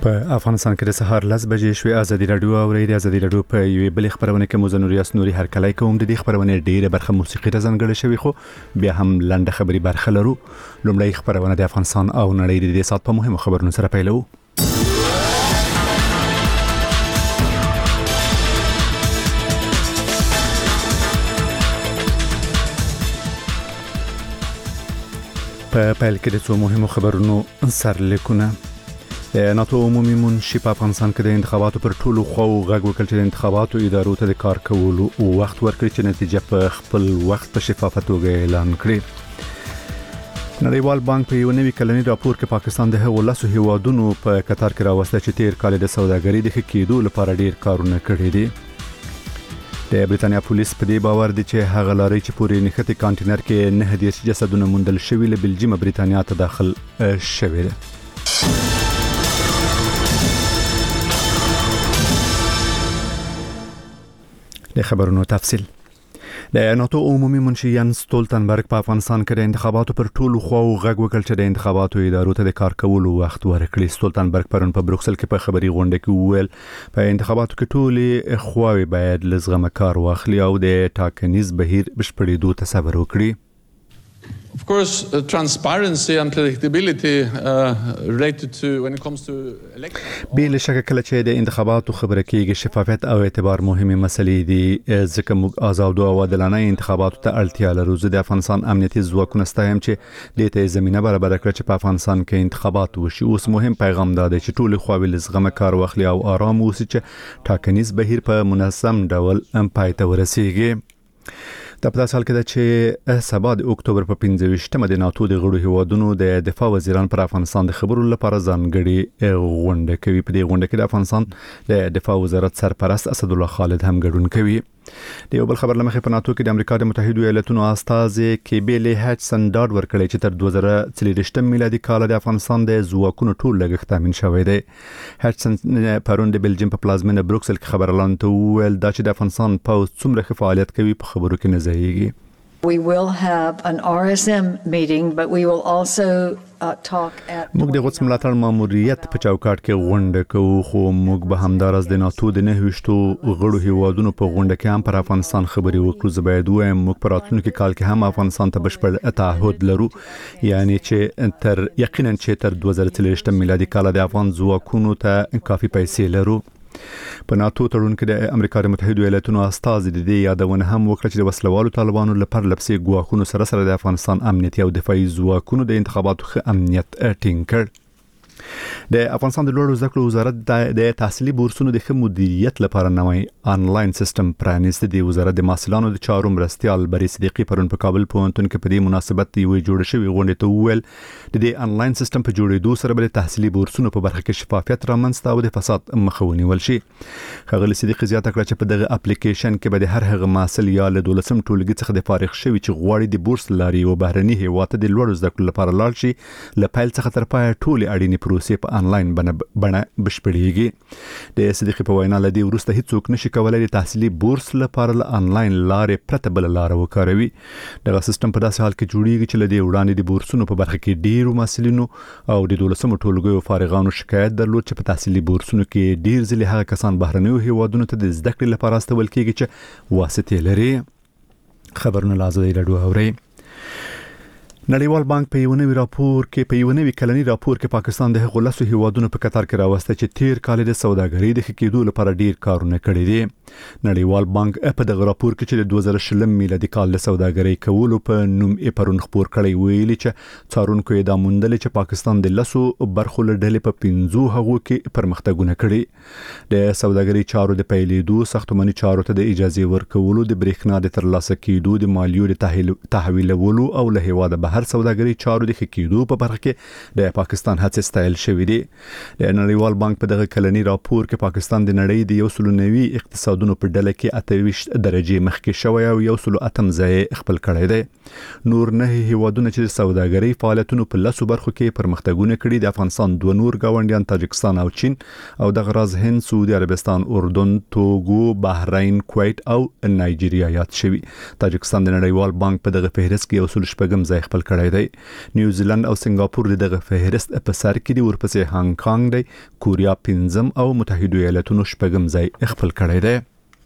په افغانستان کې د سهار 10 بجې شوې ازادي رادیو او د ازادي رادیو په یوې بل خبرونه کې مو ریاست نوري هرکلی کوم د دې خبرونه ډیره برخه موسیقي ته ځانګړې شوی خو بیا هم لنډه خبري برخه لرو. لومړی خبرونه د افغانستان او نړۍ د دې سات په مهمو خبرونو سره پیلو. په پیل کې د څو مهمو خبرونو سرلیکونه. ناتو عمومي منشي په افغانستان کې د انتخاباتو پر ټولو خواو غږ وکړ چې د انتخاباتو ادارو ته د کار کولو وخت ورکړي چې نتیجه په خپل وخت په شفافه توګه اعلان کړي. نړیوال بانک په یو نوي کلنی راپور کې پاکستان د هغو 10 هیوادونو په قطار کې راوسته چې تیر کال د سوداګرۍ د ښه کېدو لپاره ډیر کارونه کړي دي. د بریتانیا پولیس په دې باور دي چې هغه لاري چې پورې نښتې کانټینر کې 9 جسدونه موندل شوي له بلجیم بریتانیا ته داخل شوي دي. د خبرونو تفصیل. د ناتو عمومي منشي یانس ستولتنبرګ په افغانستان کې د انتخاباتو پر ټولو خواو غږ وکړ چې د انتخاباتو ادارو ته د کار کولو وخت ورکړي. ستولتنبرګ پرون په بروکسل کې په خبري غونډه کې وویل په انتخاباتو کې ټولې خواوې باید لزغمه کار واخلي او د ټاکنیز بهیر بشپړېدو ته صبر وکړي. Of course, transparency and predictability related to when it comes to elections. بل شک کله چې د انتخاباتو خبره کېږي شفافیت او اعتبار مهمه مسلې دي ځکه موږ آزاد او عادلانه انتخاباتو ته اړتیا لرو. د افغانستان امنیتي ځواکونه ستایم چې د دې زمينه برابر کړ چې په افغانستان کې انتخابات وشي. اوس مهم پیغام دا دی چې ټول خواوې لزغمه کار واخلي او آرام اوسي چې ټاکنیز بهیر په منظم ډول پای ته ورسیږي. د په سال کې د چې سبا د اکتوبر په 15مه د ناتو د غړو هیوادونو د دفاع وزیران پر افغانستان د خبرو لپاره ځانګړي غونډه کوي. په دې غونډه کې د افغانستان د دفاع وزارت سرپرست اسد الله خالد هم ګډون کوي. د یو بل خبر لمخې په ناتو کې د امریکا د متحده ایالاتونو استازي کېبل هټسن ډاډ ورکړی چې تر 2023 میلادي کال د افغانستان د ځواکونو ټول لګښت تامین شوی دی. هټسن پرون د بلجیم په پلازمینه بروکسل کې خبرلان ته وویل دا چې د افغانستان پوز څومره ښه فعالیت کوي په خبرو کې نه ځایږي. We will have an RSM meeting, but we will also talk at موږ د غوڅ ملاتړ ماموریت په چوکاټ کې غونډه کوو خو موږ به همدارس د ناتو د 9 غړو هیوادونو په غونډه کې هم پر افغانستان خبري وکړو. زبېد وایم موږ په راتلونکي کال کې هم افغانستان ته بشپړ تعهد لرو یعنی چې تر یقینا چې تر 2023 میلادي کال د افغان ځواکونو ته کافي پیسې لرو. په ناتو تړون کې د امریکا د متحده ایالاتونو استازي د دې یادونه هم وکړه چې د وسلوالو طالبانو لپاره لپسې ګواښونو سره د افغانستان امنیتي او دفاعي ځواکونو د انتخاباتو ښه امنیت ټینګ کړ. د افغانستان د لوړو زده کړو وزارت د تحصیلي بورسونو د ښه مدیریت لپاره نوی آنلاین سیستم پرانیست. د وزارت د محصلانو د چارو مرستيال بری صدیقي پرون په کابل پوهنتون کې په دې مناسبت یو جوړ شوی غونډه ته وویل د دې آنلاین سیستم په جوړېدو سره به تحصیلي بورسونو په برخه کې شفافیت رامنځته او د فساد مخه ونیول شي. خغلی صدیقي زیاته کړه چې په دغه اپلیکیشن کې به د هر هغه محصل یا له 12م ټولګي څخه د فارغ شوی چې غواړي د بورس لاري او بهرني هیواد ته د لوړو زده کړو لپاره لاړ شي له پیل څخه تر پای ټول اړینې پروسې په آنلاین بڼه بشپړېږي. د صدیقي په وینا لدی ورسته هیڅوک نشي کولای د تحصیلي بورس لپاره له آنلاین لارې پرته بل لار وکاروي. دغه سیستم په داسې حال کې جوړیږي چې لدی وړاندې د بورسونو په برخه کې ډیرو محصلینو او د 12م ټولګیو فارغانو شکایت درلود چې په تحصیلي بورسونو کې ډیر ځله هغه کسان بهرنیو هیوادونو ته د زده کړې لپاره استول کېږي چې واسطې لري. خبرونه لازم دی راډیو اوري. نړیوال بانک په یو نوي کلنی راپور کې پاکستان د هغو 10 هیوادونو په قطار کې راوسته چې تیر کال د سوداګرۍ د ښه کېدو لپاره ډیر کارونه کړي دي. نړیوال بانک په دغه راپور کې چې د 2020 میلادي کال د سوداګرۍ کولو په نوم یې پرون خبر کړی ویلي چې څارونکو یې دا موندل چې پاکستان د 10 برخو له ډلې په 15 هغو کې پرمختګونه کړي. د سوداګرۍ چارو د پیلېدو، ساختماني چارو ته د اجازه ورکولو، د برېښنا د ترلاسه کېدو، د مالیو د تحویلولو او له هیواده بهر سوداګرۍ چارو د ښه کېدو په برخه کې د پاکستان هڅې ستایل شوې دي. د نړیوال بانک په دغه کلنی راپور کې پاکستان د نړۍ د 190 اقتصادونو په ډله کې 28 درجه مخکې شوی او 108 ځای خپل کړی دی. نور 9 هیوادونه چې سوداګرۍ فعالیتونو په 10 برخو کې پرمختګونه کړي د افغانستان 2 نور گاونډیان تاجکستان او چین او د غراز هند، سعودي عربستان، اردن، توګو، بحرین، کویت او نایجیریا یاد شوي. تاجکستان د نړیوال بانک په دغه فهرست کې 6 ځای خپل کړی دی. نیوزیلند او سنگاپور دغه فهرست په سر کې دي، ورپسې هانګ کانګ دی، کوریا 5م او متحده ایالاتونو 6م ځای خپل کړی دی.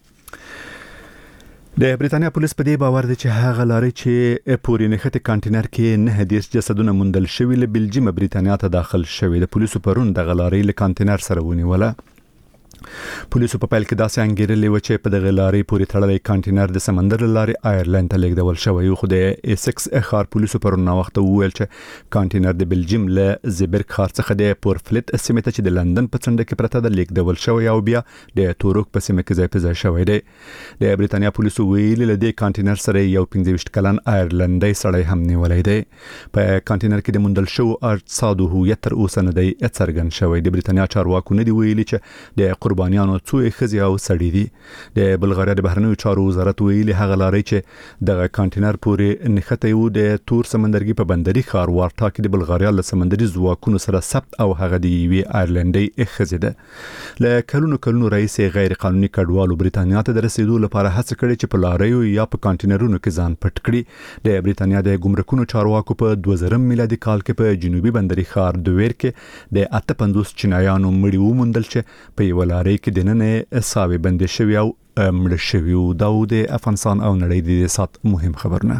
د بریتانیا پولیس په دې باور دي چې هغه لارې چې پورې نښتې کانټینر کې 9 جسدونه موندل شوي له بلجیم بریتانیا ته داخل شوي. د پولیسو پرون دغه لارې له کانټینر سره ونیوله. پولیسو په پیل کې داسې انګیرلې و چې په دغه لارې پورې تړلې کانټینر د سمندر لارې آیرلند ته لیږدول شوی و، خو د ایسکس ښار پولیسو پرون وخت وویل چې کانټینر د بلجیم له زیبرګ ښار څخه د پورفلیت سیمې ته چې د لندن په څنډه کې پرته ده لیږدول شوی او بیا د توروک په سیمه کې ځای په ځای شوی دی. د بریتانیا پولیسو ویلي له دې کانټینر سره یو 25 کلن آیرلندی سړی هم نیولای دی. په کانټینر کې د موندل شوو اجسادو هویت تر اوسه نه دی څرګند شوی. د بریتانیا چارواکو نه دی ویلي چې د قربانیانو څو ښځې او سړي دي. د بلغاریا د بهرنیو چارو وزارت ویلي هغه لارې چې دغه کانټینر پورې نښتې و د تور سمندرګي په بندري ښار وارټا کې د بلغاریا له سمندري ځواکونو سره ثبت او هغه د یوې آیرلندۍ ښځې ده. له کلونو راهیسې غیر قانوني کډوالو بریتانیا ته د رسیدو لپاره هڅه کړې چې په لاریو یا په کانټینرونو کې ځان پټ کړي. د بریتانیا د ګمرکونو چارواکو په 2000 میلادي کال کې په جنوبي بندري ښار دویر کې د 58 چینایانو مړي وموندل چې په یو لارې کې دننه ساوي بندي شوی او مړ شوی و. دا د افغانستان او نړۍ د سات مهم خبرونه.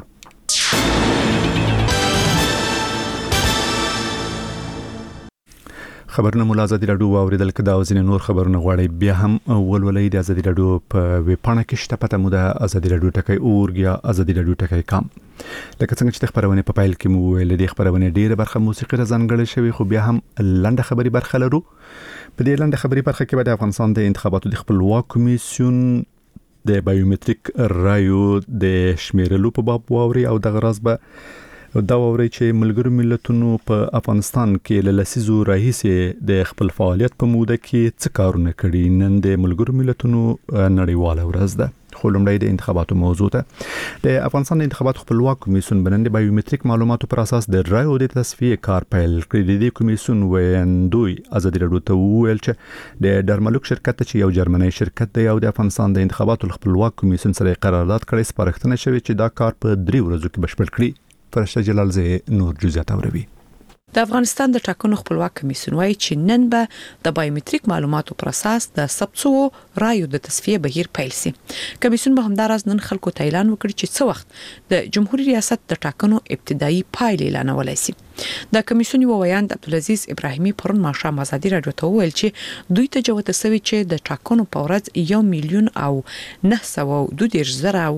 خبرونه مولا ازادي راډیو اوریدل کدا او ځینې نور خبرونه غواړي بیا هم ولولئ د ازادي راډیو په ویب پاڼه کې شته پته مو د ازادي راډیو ټکی اورګ یا ازادي راډیو ټکی کام. لکه څنګه چې خبرونه په پایل کې مو ویل د خبرونه ډیره برخه موسیقي ځانګړې شوی، خو بیا هم لنډه خبري برخه لرو. په دې لنډه خبري برخه کې د افغانستان د انتخاباتو د خپلواک کمیسیون د بایومټریک رایو د شمیرلو په باب واوري او د غراز به دا ووري چې ملګرو ملتونو په افغانستان کې له لسیزو راهیسې د خپل فعالیت په موده کې څه کارونه کړي. نن د ملګرو ملتونو نړیواله ورځ ده. خو لومړی د انتخاباتو موضوع ته د افغانستان د انتخاباتو خپلواک کمیسیون بنن د بایومټریک معلوماتو پر اساس د رایو د تصفیه کار پیل کړی. د کمیسیون ویندوی ازادي راډیو ته ویل چې د ډرملوک شرکت چې یو جرمني شرکت دی او د افغانستان د انتخاباتو خپلواک کمیسیون سره قرارداد کړی، سپارښتنه شوې چې دا کار په 3 ورځو کې بشپړ کړي. فرشته جلال زه نور جزئیات اوروي. د افغانستان د ټاکنو خپلواک کمیسیون وايي چې نن به د بایومټریک معلوماتو پر اساس د ثبتو رایو د تصفیه بهیر پیل شي. کمیسیون به همداراز نن خلکو ته اعلان وکړي چې څه وخت د جمهوریت ریاست د ټاکنو ابتدایي پایل اعلانولای شي. د کمیسیون یو ویاند عبدالعزیز ابراهیمي پرون ماښام ازادي راډیو ته وویل چې دوی ته جوته سوي چې د ټاکنو په ورځ 1 میلیون او 922,000 او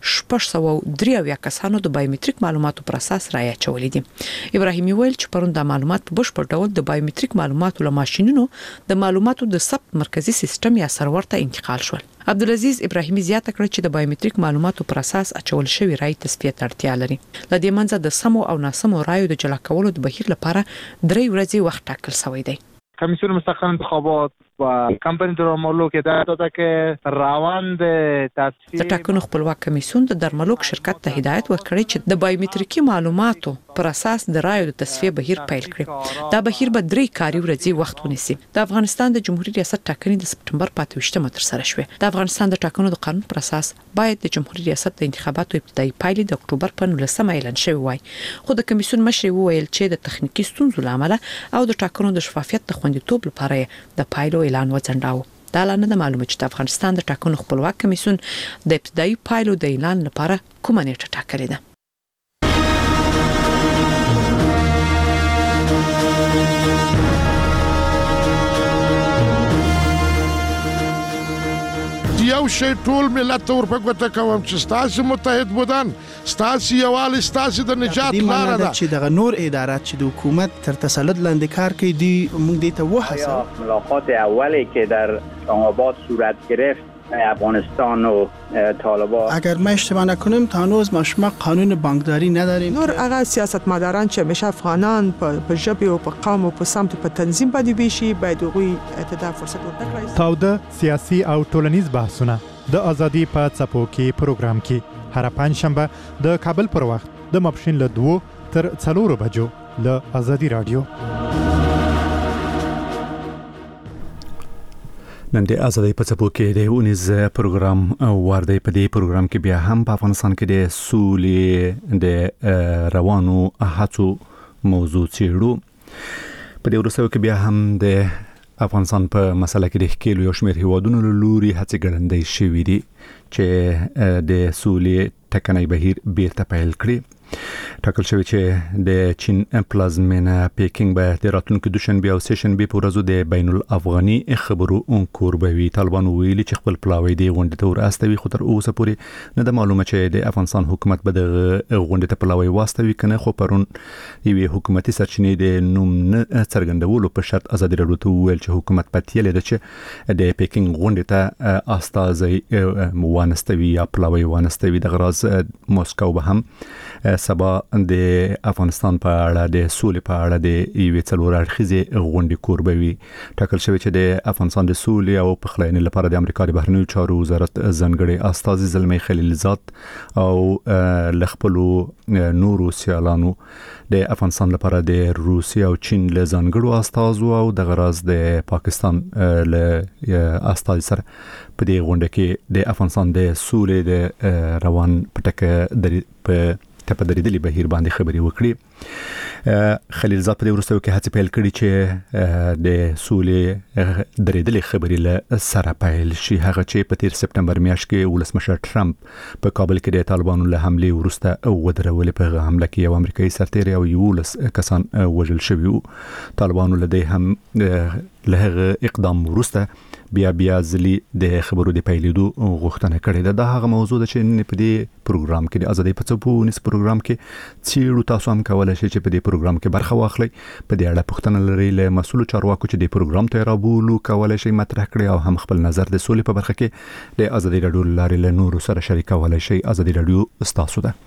603 کسانو د بایومټریک معلوماتو پر اساس رایه چولې دي. ابراهیمي ویل چې پرون د معلومات په بشپړ ډول د بایومټریک معلوماتو له ماشينونو د معلوماتو د ثبت مرکزی سیستم یا سرور ته انتقال شول. عبدالعزیز ابراهیمي زیاته کړه چې د بایومټریک معلوماتو پر اساس اچول شوی رای تصفیه ته اړتیا لري. لدې منځ د سمو او ناسمو رایو د جلا کولو د بهیر لپاره 3 ورځې وخت ټاکل شوی دی. کمیسیون مستقل انتخابات و کمپانی درملوک هدایت داده که روند تصفیه د ټاکنو خپلواک کمیسیون د درملوک شرکت ته هدایت ورکړی چې د بایومټریکي معلوماتو پر اساس د رایو د تصفیه بهیر پیل کړي. دا بهیر به 3 کاري ورځې وخت ونیسي. د افغانستان د جمهوریت ریاست ټاکنې د سپټمبر 28 تر سره شوې. د افغانستان د ټاکنو د قانون پر اساس باید د جمهوریت ریاست د انتخاباتو ابتدایي پایلې د اکتوبر په 19 اعلان شوی وای. خو د کمیسیون مشر وویل چې د تخنیکی ستونزو لامل او د ټاکنو د شفافیت د خوندیتوب لپاره د پایلو اعلان وځنډاوه. دا لا نه معلومه چې د افغانستان د ټاکنو خپلواک کمیسیون د ابتدایي پایلو د اعلان لپاره کومه نیټه ټاکلې ده. یو شی ټول ملت ته ورپکوته کوم چې ستاسو متحد بودن، ستاسو یووالی، ستاسو د نجات لاره ده. چې دغه نور ادارات چې د حکومت تر تسلط لاندې کار کوي دی موږ دې ته وحسه. ملاقات اولی که در اسلام‌آباد صورت گرفت افغانستان و طالبان، اگر ما اشتباه نکنیم تا هنوز ما قانون بانکداری نداریم. نور هغه سیاستمداران چې همیشه افغانان په ژبه او په قوم او په سمت په تنظیم باندې بيشي باید غوي ته فرصت ورکړي. تاوده سیاسي او ټولنیز بحثونه د ازادي په څپو کې پروګرام کې هر پنځشنبه د کابل پر وخت د ماپښین له 2 تر 4 بجو له ازادي رادیو. نن د ازادۍ په څپو کې د ونیز پروګرام واردی په دې پروګرام کې بیا هم په افغانستان کې د سولې د روانو هڅو موضوع چیرو په دې ورسره کې بیا هم د افغانستان په مسله کې د ښکیلو یو شمېر هیوادونو له لوري هڅې ګړندۍ شوې دي چې د سولې ټکنۍ بهیر بیرته پیل کړي. ټاکل شوی چې د چین پلازمینه پیکینګ به د راتلونکو دوشنبه او سهشنبه په ورځو د بین الافغاني خبرو انکور به وي. طالبان ویلي چې خپل پلاوی دی غونډه ته ورستوي خو تر اوسه پورې نه د معلومه چې د افغانستان حکومت به د غونډه ته پلاوی واستوي کنه. خو پرون یوه حکومتي سرچینې د نوم نه څرګندولو په شرط ازادي راډیو ته ویل چې حکومت پاتې لري چې د پیکینګ غونډه ته استازي وانستوي یا پلاوی وانستوي. د غراز مسکو به هم سبا د افغانستان په اړه د سولې په اړه د یوې څلور اړخیزې غونډې کوربوي. ټاکل شوی چې د افغانستان د سولې او پخلاینې لپاره د امریکا د بهرنیو چارو وزارت ځانګړي استازي زلمی خلیلزاد او لخپلو نورو سیالانو د افغانستان لپاره د روسیې او چین له ځانګړو استازو او د غراز د پاکستان له استازي سره په دې غونډه کې د افغانستان د سولې د روان پټکه په درېدلي بهیر باندې خبري وکړي. خلیلزاد په دې ورسته کې هڅه پیل کړې چې د سولې درېدلي خبري له سره پیل شي. هغه چې په 13 سپتمبر میاشت کې ولسمشر ټرمپ په کابل کې د طالبانو له حمله ورسته ودرول په حمله کې یو امریکایي سرتیر او 11 کسان وژل شوي وو. طالبانو له دې هم له اقدام ورسته بیا ځلې د خبرو د پیلېدو غوښتنه کړې ده. دا هغه موضوع ده چې په دې پروګرام کې د ازادۍ په څپو نس پروګرام کې چیرې تاسو هم کولای شئ چې په دې پروګرام کې برخه واخلئ. په دې اړه پوښتنه لرئ له مسؤل چارواکو چې د پروګرام ته رابولو کولای شئ مطرح کړئ او هم خپل نظر د سولې په برخه کې د ازادۍ راډیو لارې له نورو سره شریکولای شئ. ازادۍ راډیو ستاسو ده.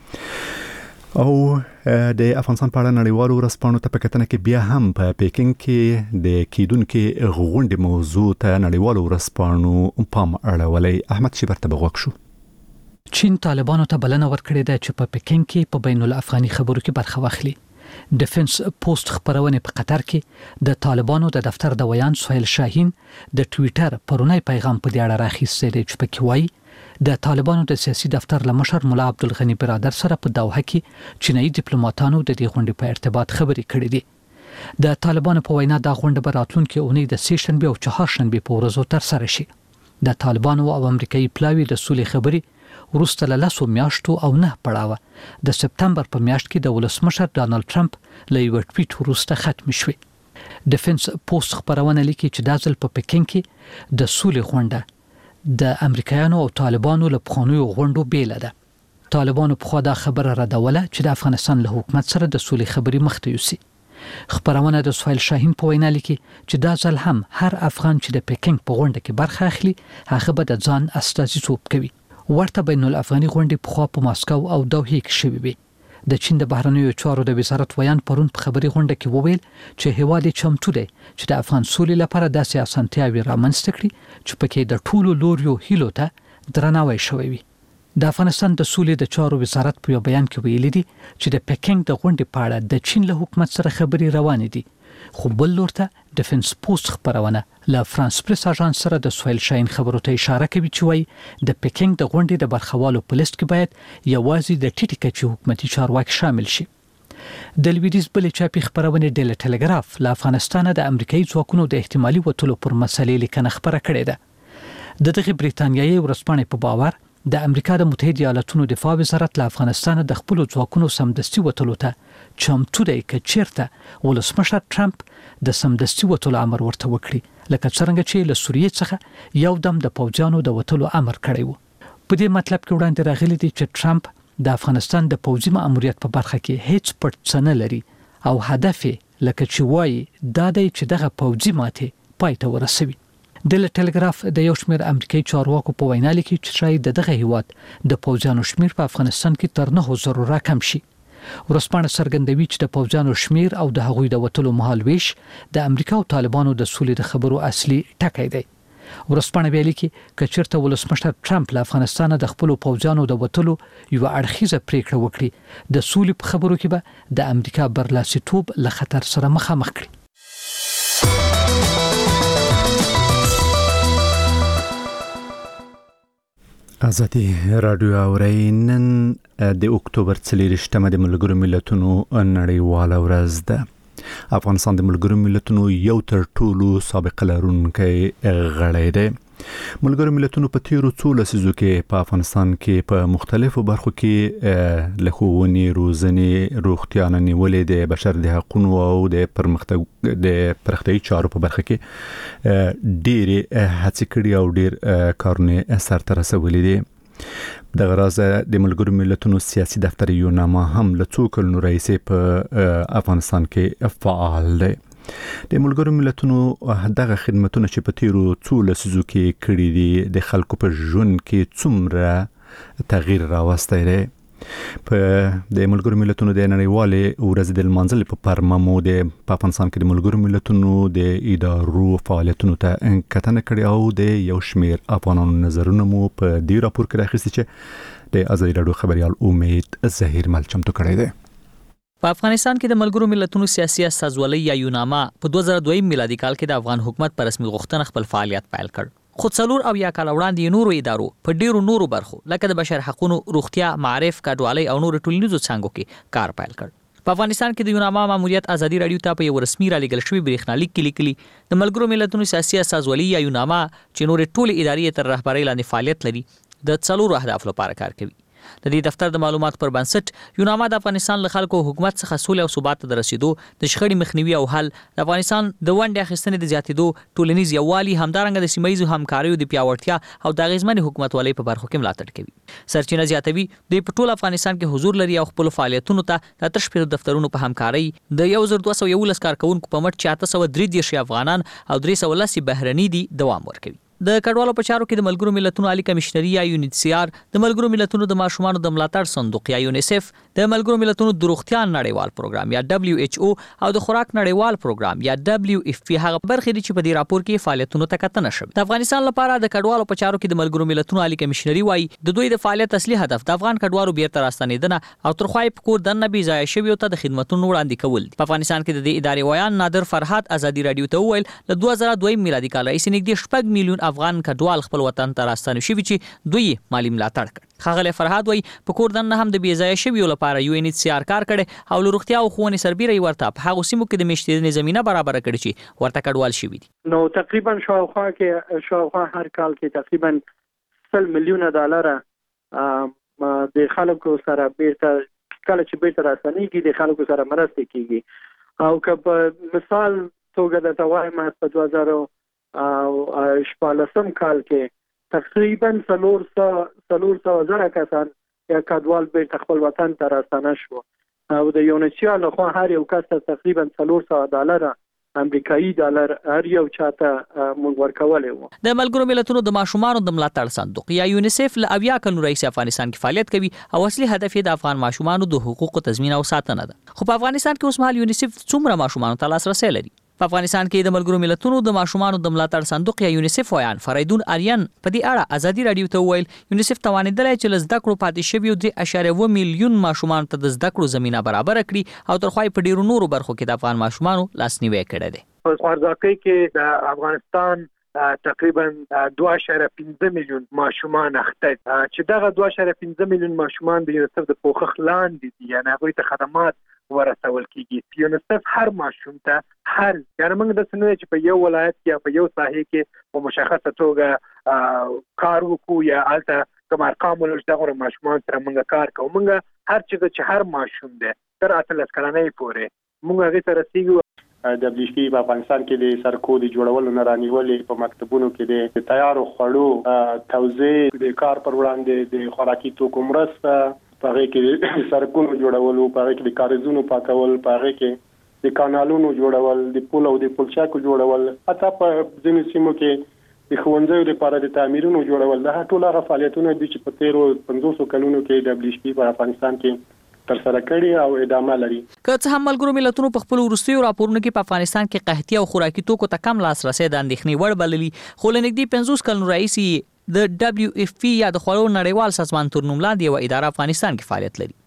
او د افغانستان په اړه نړیوالو ورځپاڼو ته په کتنه کې بیا هم په پیکینګ کې د کیدونکو غونډې موضوع ته نړیوالو ورځپاڼو پام اړولې. احمد شیبر ته بغوښ شو. چین طالبانو ته بلنه ورکړې ده چې په پیکینګ کې په بین الافغاني خبرو کې برخه واخلي. ډیفنس پوسټ خبرونه په قطر کې د طالبانو د دفتر د ویان سهیل شاهین د ټوئیټر پرونی پیغام په دې اړه راخیستل چې پکې وایي د طالبانو د سیاسي دفتر لمشر مولا عبدالغنی برادر سره په دوحه کې چینایي ډیپلوماټانو د دې غونډې په ارتباط خبرې کړې دي. د طالبانو په وینا دا غونډه به راتلونکي اونۍ د سهشنبه او چهارشنبه په ورځو تر سره شي. د طالبانو او امریکایي پلاوی د سولې خبرې وروسته له 10 میاشتو او 9 پړاوه د سپتمبر په میاشت کې د ولسمشر ډانلډ ټرمپ له یو ټویټ وروسته ختم شوه. ډیفنس پوسټ خبرونه لیکي چې د ځل په پیکینګ کې د سولې غونډه د امریکایانو او طالبانو له پخوانیو غونډو بیل ده. طالبانو په خوا دا خبره ردوله چې د افغانستان له حکومت سره د سولې خبرې مخته یوسي. خبرونه د سهیل شاهین په وینا لیکي چې دا ځل هم هر افغان چې د پیکینګ په غونډه کې برخه اخلي هغه به د ځان استازیتوب کوي. ورته بین الافغاني غونډې په خوا په ماسکو او دوحه کې شوې وي. د چین د بهرنیو چارو د وزارت ویان پرون په خبري غونډه کې وویل چې هیواد چمتو دی چې د افغان سولې لپاره داسې اسانتیاوي رامنځته کړي چې پکې د ټولو لوريو هیلو ته درناوی شوی وي. د افغانستان د سولې د چارو وزارت په یو بیان کې ویلي دي چې د پیکینګ د غونډې په اړه د چین له حکومت سره خبري روانې دي. خو بل لور ته ډیفنس پوسټ خبرونه له فرانس پریس اژانس سره د سهیل شاهین خبرو ته اشاره کوي چې وایي د پیکینګ د غونډې د برخوالو په لیست کې باید یوازې د ټیټی کچې حکومتي چارواکي شامل شي. د لویدیز بلې چاپی خبرونه ډیلی ټلګراف له افغانستان د امریکایي ځواکونو د احتمالي وټلو پر مسلې لیکنه خبره کړې ده. د دغه بریتانیایي ورځپاڼې په باور د امریکا د متحده ایالاتونو دفاع وزارت له افغانستان د خپل ځواکونو سمدستي وټلو ته چمتو دی چې چیرته ولسمشر ټرمپ د سمدستي وټلو امر ورته وکړي لکه څنګه چې له سوریې څخه یو دم د پوځیانو د وټلو امر کړی وو. په دې مطلب کې وړاندې راغلي دي چې ټرمپ د افغانستان د پوځي مأموریت په برخه کې هیڅ پټ څه نه لري او هدف لکه چې وایي دا دی چې دغه پوځي ماته پای ته ورسوي. د ټلګراف د یو شمېر امریکایي چارواکو په وینا لیکي چې شاید دغه هیواد د پوځیانو شمیر په افغانستان کې تر 9,000 راکم شي. ورسپانه څرګندوي چې د پوځیانو شمیر او د هغوی د وټلو مهال ویش د امریکا او طالبانو د سولې د خبرو اصلي ټکی دی. ورسپانه ویلي کې کچرته ولسمشر ټرمپ له افغانستان د خپل پوځیانو د وټلو یو اړخیزه پریکړه وکړي د سولې په خبرو کې به د امریکا برلاسیتوب له خطر سره مخامخ کړي. ازادي رادیو اورینن د اکتوبر 23 د ملګرو ملتونو نړیواله ورځ ده. افغانستان د ملګرو ملتونو یو تر ټولو سابقه لرونکی غړی دی. ملګرو ملتونو په تیرو څو لسیزو کې په افغانستان کې په مختلفو برخو کې له ښوونې، روزنې، روغتیا نه نیولې د بشر د حقوقو او د پرمختګي چارو په برخه کې ډېرې هڅې کړې او ډېر کارونه سرته رسولي دي. د غراض د ملګرو ملتونو سیاسي دفتر یوناما هم له څو کلونو راهیسې په افغانستان کې فعال دی. د ملګرو ملتونو دغه خدمتونه چې په تیرو څو لسیزو کې کړي دي د خلکو په ژوند کې څومره تغییر راوستی دی. په د ملګرو ملتونو د نړیوالې ورځې د لمانځلو په پرممو د افغانستان کې د ملګرو ملتونو د ادارو فعالیتونو ته کتنه کړې او د یو شمېر افغانانو نظرونه مو په دې راپور کې راخیستي چې د ازادي راډیو خبريال امید ظهیر مل چمتو کړی دی. په افغانستان کې د ملګرو ملتونو سیاسي استازولۍ یا یوناما په 2002 میلادي کال کې د افغان حکومت پر رسمي غوښتنه خپل فعالیت پیل کړ. خو څلور او یا کال وړاندې نورو ادارو په ډیرو نورو برخو لکه د بشر حقوقو، روغتیا، معارف، کډوالۍ او نورو ټولنیزو څانګو کې کار پیل کړ. په افغانستان کې د یوناما ماموریت ازادي راډیو ته په یو رسمي را لېږل شوی برېښنالیک کې لیکلي د ملګرو ملتونو سیاسي استازولۍ یا یوناما چې نورې ټولې ادارې تر رهبرۍ لاندې فعالیت لري د څلورو اهداف لپاره کار کوي. د دې دفتر د معلومات پر بنسټ یوناما د افغانستان له خلکو حکومت څخه سولې او ثبات ته رسیدو، د شخړې مخنیوي او حل، د افغانستان د ونډې اخیستنې د زیاتېدو، ټولنیز یووالي، همدارنګه د سیمه ییزو همکاریو د پیاوړتیا او د اغیزمنې حکومتولۍ په برخو کې ملاتړ کوي. سرچینه زیاتوي، د په ټول افغانستان کې حضور لري او خپل فعالیتونو ته د تشپیر دفترونو په همکارۍ د 1211 کارکونکو په مټ 833 افغانان او 310 بهرني دي دوام ورکوي. د کډوالو په چارو کې د ملګرو ملتونو عالی کمشنري یا UNHCR، د ملګرو ملتونو د ماشومانو د ملاتړ صندوق یا UNICEF، د ملګرو ملتونو د روغتیا نړیوال پروګرام یا WHO او د خوراک نړیوال پروګرام یا WFP هغه برخې دي چې په دې راپور کې فعالیتونو ته کتنه شوې. د افغانستان لپاره د کډوالو په چارو کې د ملګرو ملتونو عالی کمشنري وايي د دوی د فعالیت اصلي هدف د افغان کډوالو بیرته راستنیدنه او ترخوای په کور دنه بي ځای شویو ته د خدماتو وړاندې کول. په افغانستان کې د دې ادارې ویان نادر فرهاد ازادي راډیو ته وویل له 2002 میلادي کال راهیسې نږدې 6 میلیون افغان کډوال خپل وطن ته راستنه شوي چې دوی مالی ملاتړ کړ. ښاغلی فرهاد وایي په کور دننه هم د بې ځایه شویو لپاره UNHCR کار کړی او له روغتیا او ښوونې سربیره یې ورته په هغو سیمو کې د میشتېدنې زمینه برابره کړې چې ورته کډوال شوي دي. نو تقریبا شاوخوا هر کال کې تقریبا 100 میلیونه ډالره د خلکو سره بیرته کله چې بیرته راستنېږي د خلکو سره مرسته کیږي. او که په مثال توګه درته وایم په 2014 کال کې تقریبا 400,000 کسان یا کډوال بیرته خپل وطن ته راستنه شو او د UNHCR لخوا هر یو کس ته تقریبا $400 امریکایي ډالر هر یو چاته موږ ورکولې وو. د ملګرو ملتونو د ماشومانو د ملاتړ صندوق یا UNICEF له 70 کلونو راهیسې افغانستان کې فعالیت کوي او اصلي هدف یې د افغان ماشومانو د حقوقو تضمین او ساتنه ده. خو په افغانستان کې اوس مهال UNICEF څومره ماشومانو ته لاسرسی لري؟ په افغانستان کې د ملګرو ملتونو د ماشومانو د ملاتړ صندوق یا UNICEF ویان فریدون آریان په دې اړه ازادي راډیو ته وویل UNICEF توانیدلی چې له زده کړو پاتې شویو 3.1 میلیون ماشومانو ته د زده کړو زمینه برابره کړي او ترخوای په ډیرو نورو برخو کې د افغان ماشومانو لاسنیوی کړی دی. په خوارځواکۍ کې د افغانستان تقریبا 2.5 میلیون ماشومان اخته چې دغه 2.5 میلیون ماشومان د UNICEF د پوښښ لاندې دي، یعنې هغوی ته خدمات ورسول کیږي. UNICEF هر ماشوم ته یعنې موږ داسې نه دی چې په یو ولایت کې یا په یو ساحې کې په مشخصه توګه کار وکړو یا هلته کوم ارقام ولرو چې دغه ماشومان سره موږ کار کوو. موږ هر څه چې هر ماشوم دی تر 18 کلنۍ پورې موږ هغې ته رسېږو. WFP په افغانستان کې د سرکو د جوړولو نه رانیولې په مکتبونو کې د تیارو خوړو توزیع، د کار پر وړاندې د خوراکي توکو مرسته، په هغې کې د سرکونو جوړولو، په هغې کې د کاریزونو پاکول، په هغې کې د کانالونو جوړول، د پل او د پلچکو جوړول، حتی په ځینو سیمو کې د ښوونځیو لپاره د تعمیرونو جوړول. دا ټول هغه فعالیتونه دي چې په تیرو 50 کلونو کې WFP په افغانستان کې تر سره کړي او ادامه لري. که څه هم ملګرو ملتونو په خپل وروستیو راپورونو کې په افغانستان کې قحطي او خوراکي توکو ته کم لاسرسی د اندېښنې وړ بللي، خو له نږدې 50 کلونو راهیسې د WFP یا د خوړو نړیوال سازمان تر نوم لاندې یوه اداره افغانستان کې فعالیت لري.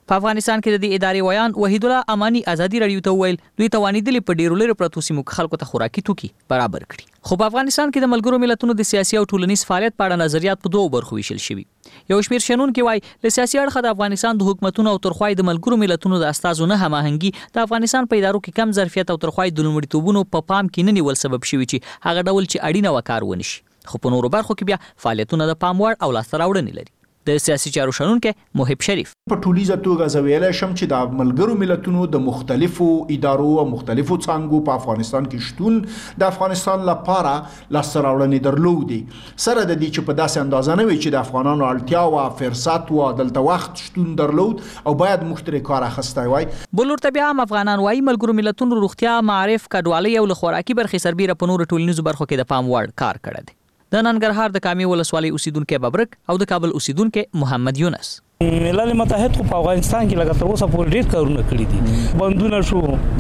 په افغانستان کې د دې ادارې ویان وحید الله امانی ازادي رادیو ته ویل دوی توانیدل په ډیرو لري پروتو سیمو خلکو ته خوراکي توکي برابر کړي. خو په افغانستان کې د ملګرو ملتونو د سیاسي او ټولنیز فعالیت په اړه نظریات په دوه برخو ویشل شوي. یو شمېر شنونکي وایي له سیاسي اړخه د افغانستان د حکومتونو او ترخوای د ملګرو ملتونو د استازو نه هماهنګي د افغانستان په ادارو کې کم ظرفیت او ترخوای د لومړیتوبونو په پام کې نه نیول سبب شوي چې هغه ډول چې اړینه وکړ ونشي. خو په نورو برخو کې بیا فعالیتونه د پام وړ او لاسته راوړنې لري. د سیاسي چارو شنونکي محب شریف په ټولیزه توګه زویل شم چې د ملګرو ملتونو د مختلفو ادارو او مختلفو څانګو په افغانستان کې شتون د افغانستان لپاره لاسته راوړنې درلودي سره د دې چې په داسې اندازه نه وي چې د افغانانو اړتیا او فرصت او دلته وخت شتون درلود او باید مخترع کار اخیستی وای. بلور ته بیا هم افغانان وایي ملګرو ملتونو روغتیا معرف کډوالۍ او خوراکي برخې سربېره په نورو ټولنیزو برخو کې د پام وړ کار کړی دی. د ننګرهار د کامې ولسوالۍ اوسیدونکو ببرک او د کابل اوسیدونکو محمد یونس ملل متحد په افغانستان کې لکه تر اوسه پورې ډېر کارونه کړي دي. بندونه شو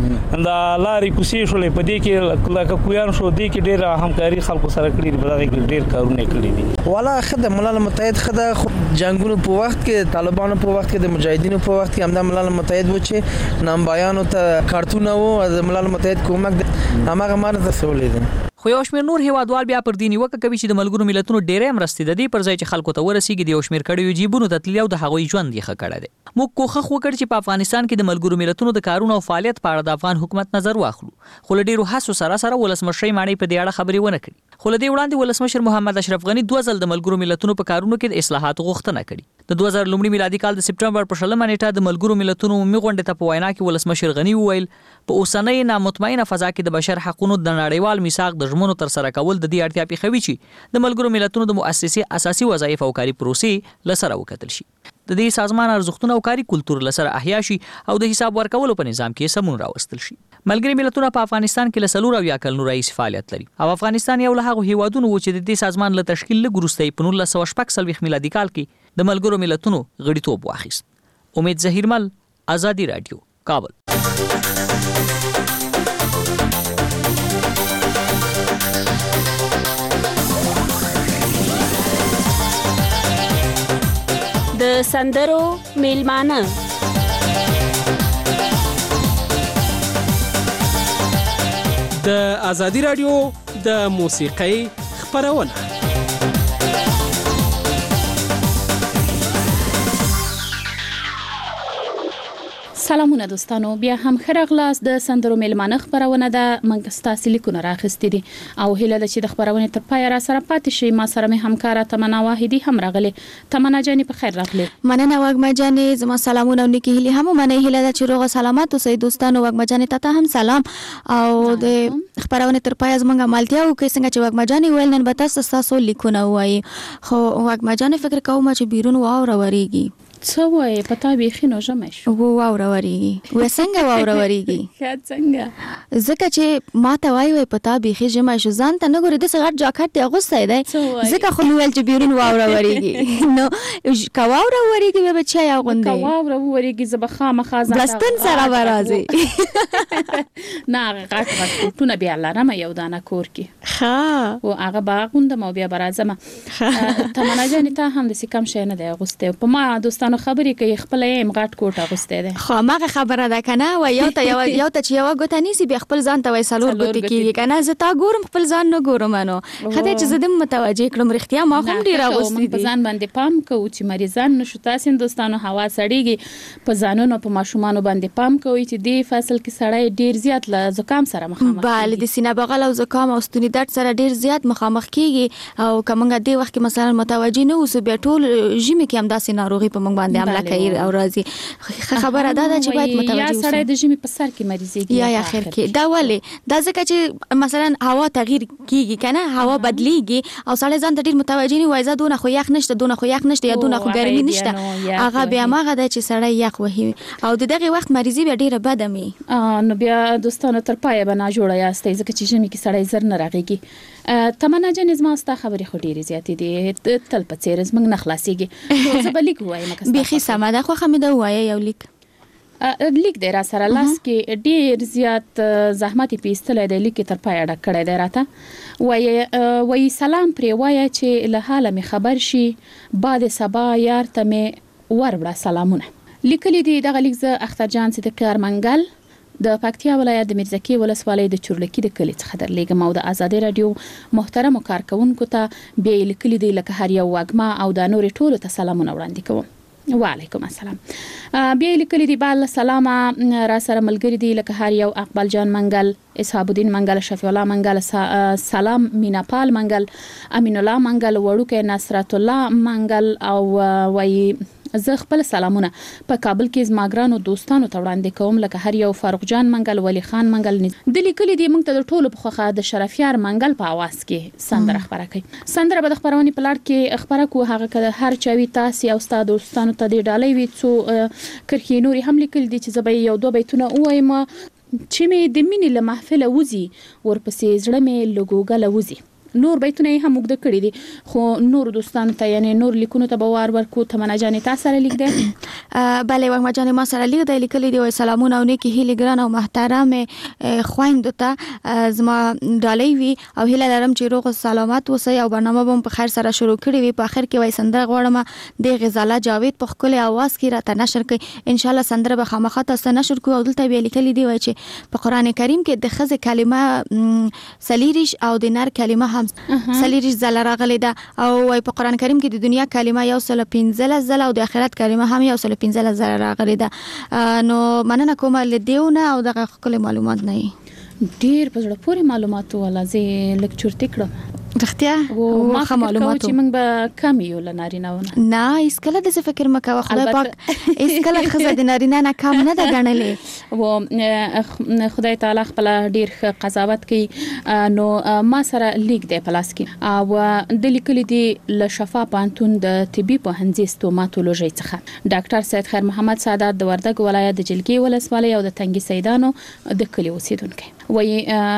د لارې کوڅې شولې په دې کې لکه کویان شو دې کې ډېر همکاري خلکو سره کړي دي. په دغه کې ډېر کارونه کړي دي. والا خدای ملل متحد خدای جنگونو په وخت کې طالبانو په وخت کې د مجاهدینو په وخت کې هم د ملل متحد و چې نامبایانو ته کارتونه وو د ملل متحد کومک هغه مانه تسولې دي. خو یو شمېر نور هیوادوال بیا پر دې نیوکه کوي چې د ملګرو ملتونو ډېرې مرستې د دې پر ځای چې خلکو ته ورسیږي د یو شمېر کړیو جیبونو ته تللي او د هغوی ژوند یې ښه کړی دی. موږ کوښښ وکړ چې په افغانستان کې د ملګرو ملتونو د کارونو او فعالیت په اړه د افغان حکومت نظر واخلو خو له ډېرو هڅو سره ولسمشر ماڼۍ په دې اړه خبرې ونه کړي. خو له دې وړاندې ولسمشر محمد اشرف غني 2 ځل د ملګرو ملتونو په کارونو کې د اصلاحاتو غوښتنه کړې. د 2000 لومړي میلادي کال د سپټمبر په 20 نیټه د ملګرو ملتونو عمومي غونډې ته په وینا کې ولسمشر غني وویل په اوسنۍ نامطمئنه فضا کې د بشر حقوقو د نړیوال میثاق د ژمنو تر سره کول د دې اړتیا پیښوي چې د ملګرو ملتونو د مؤسسې اساسي وظایف او کاري پروسې لسره وکتل شي. د دې سازمان ارزښتونه او کاري کلتور لسره احیا شي او د حساب ورکولو په نظام کې سمون راوستل شي. ملګري ملتونه په افغانستان کې له 4 کلونو راهیسې فعالیت لري او افغانستان یو له هغو هیوادونو و چې د دې سازمان له تشکیل لږ وروسته په 1946 میلادي کال کې د ملګرو ملتونو غړیتوب واخیست. امید ظهیرمل، آزادی رادیو، کابل. د سندرو میلمانه د آزادی رادیو د موسیقۍ خپرونه. سلامونه دوستانو، بیا هم ښه راغلاست. د سندرو میلمانه خپرونه ده. موږ ستاسو لیکونه راخیستي دي او هیله ده چې د خپرونې تر پایه را سره پاتې شئ. ما سره مې همکاره تمنا واحدي هم راغلي. تمنا جانې په خیر راغلي. مننه وګما جانې، زما سلامونه او نیکی هیله هم مننه. هیله ده چې روغ سلامت اوسئ دوستانو. وګما جانې ته هم سلام او د خپرونې تر پایه زموږ عملتیا وکړئ څنګه چې وګما جانې ویل نن به تاسو لیکونه وایي. خو وګما جانې فکر کوم چې بیرون واوره وریږي. څه وایي پتا بیخي نو ژمی شو. واوره وریږي. و څنګه واوره وریږي؟ څنګه ځکه چې ما ته وایي پتا بیخي ژمی شو، ځان ته نه ګوري داسې غټ جاکټ دی اغوستی دی ځکه خو مې ویل چې بیرون واوره وریږي. نو که واوره وریږي بیا به چای اغوندې؟ که واوره وریږي زه به خامخا بلستون سره به راځې. نه هغه غټ غټ کوټونه بیا لرم یو دانه کور کې ښه او هغه به اغوندم او بیا به راځم. تمنا جانې ته هم داسې کم شی نه دی اغوستی. په ما دوستانو خبرې کوي خپل یې غټ کوټ اغوستی دی. خو ماغه خبره ده کنه و یو ته چې یو ګوته نیسی بیا خپل ځان ته وای سالور ګوتې کیږي کنه. زه تا ګورم خپل ځان نه ګورم. نو خدای چې زه دې متوجه کړم رښتیا ما هم ډیر اغوستي دي. په ځان باندې پام کوو چې مریضان نشو. تاسو دوستانو هوا سړیږي، په ځانونو په ماشومان باندې پام کوئ چې دې فصل کې سړی ډیر زیات له زکام سره مخامخ کیږي. بله د سینه بغل او زکام او ستوني درد سره ډیر زیات مخامخ کیږي او کومه دې وخت کې مثلا متوجه نه اوسو بیا ټول ژمي کې هم داسې ناروغي په موږ باندې حمله کوي او راځي. خبره ده چې باید متوجه اوسو. یا سړی د ژمي په سر کې مریضيږي یا اخر کې دا ولې دا ځکه چې مثلا هوا تغییر کیږي کنه، هوا بدلیږي او سړی ځان ته ډیر متوجه نه وای. زه دونه خو یخ نشته، دونه خو یخ نشته یا دونه خو ګرمي نشته. هغه بیا ماغه ده چې سړی یخ وهي او د دغه وخت مریضي بیا ډیره بده می. نو بیا دوستانو تر پایه به نه جوړه یاستئ ځکه چې ژمي کې سړی زر نه راغیږي. تمنا جانې زما ستا خبرې خو ډیرې زیاتې دي تل په څیر زموږ نه خلاصيږي. زه به لیک وایم بیخي سمه ده خو خمه ده وایي یو لیک دی را سره لاس کې ډیر زیات زحمت پیستلې دی. لیک تر پایه ډک کړی دی راته. وایي سلام پرې وایه چې له حاله مې خبر شي، بعد سبا یار ته مې ور وړه سلامونه. لیکلي دي دغه لیک ز اخترجان صدیقی ارمنګل د پکتیا ولایت د میرزکی ولسوالۍ د چورلکی د کلی څخه درلېږم او د آزادي رادیو محترم کارکونکو ته به لیکلي دي لکه هر یو وګما او د نور ټولو ته سلامونه وړاندې کوم. وعلیکم السلام. بیا لیکلي دي بل سلام را سره ملګری دي لکه هر یو اقبال جان منګل، اسحاب الدین منګل، شفیع الله منګل، سلام میناپال منګل، امین الله منګل، وړوکه نصرت الله منګل او وای زه خپل سلامونه په کابل کې زماګرانو دوستانو ته وړاندې کوم لکه هر یو فاروق جان منګل، ولی خان منګل. د لیکلي دي موږ ته د ټولو په خوخه د شرفیار منګل په आवाज کې سندره خبره کوي. سندره به د خبرونې په لړ کې خبره کو هغه کله هر چاوي تاسو او استاد دوستانو ته د ډالۍ وي څو کرخي نوري هم لیکل دي چې زبې یو دوه بیتونه وایم چې می د مینې له محفل وزي ورپسې زړه می لګوګل وزي. نور بیتونه هم موږ د کړی دي خو نور دوستانو ته یعنی نور لیکونو ته به ورکو تمنا جان تاسو سره لیک دی. بله وګما جان ما سره لیک دی لیکلي دی سلامونه او نیکی هیله ګران او محترم خويندو ته زما ډالۍ وي او هیله لرم چې روغ سلامت اوسئ او برنامه به په خیر سره شروع کړي وي. په اخر کې وای سندره غواړم د غزاله جاوید په خپل आवाज کې راته نشر کړي ان شاء الله سندره به خامخا تاسو نشر کوو. دلته به لیکلي دی وای چې په قران کریم کې د خزه کلمه سلیریش او د نر کلمه هم سلیریش زل راغلی ده او په قران کریم کې د دنیا کلمه 115 زل او د آخرت کلمه هم 115 زل راغلی ده. نو مننه کوم لدیونه او دغه خپل معلومات نه ډیر په زړه پورې معلومات ولا زه لیکچر تکړه رختیا او ما معلومات چې موږ به کم یو لنارینهونه نه اسکله د فکر مکه خدای پاک اسکله خزه د نارینه نه کم نه ده غنلې و خدای تعالی خپل ډیر قضاوت کوي. نو ما سره لیک دی پلاس کې او د لیکلي دی ل شفا پانتون د طبي پوهنځي ستوماتولوژي څخه ډاکټر سید خیر محمد سعادت د وردګ ولایت د جلګي ولسوالۍ او د تنګي سیدانو د کلی اوسیدونکو وای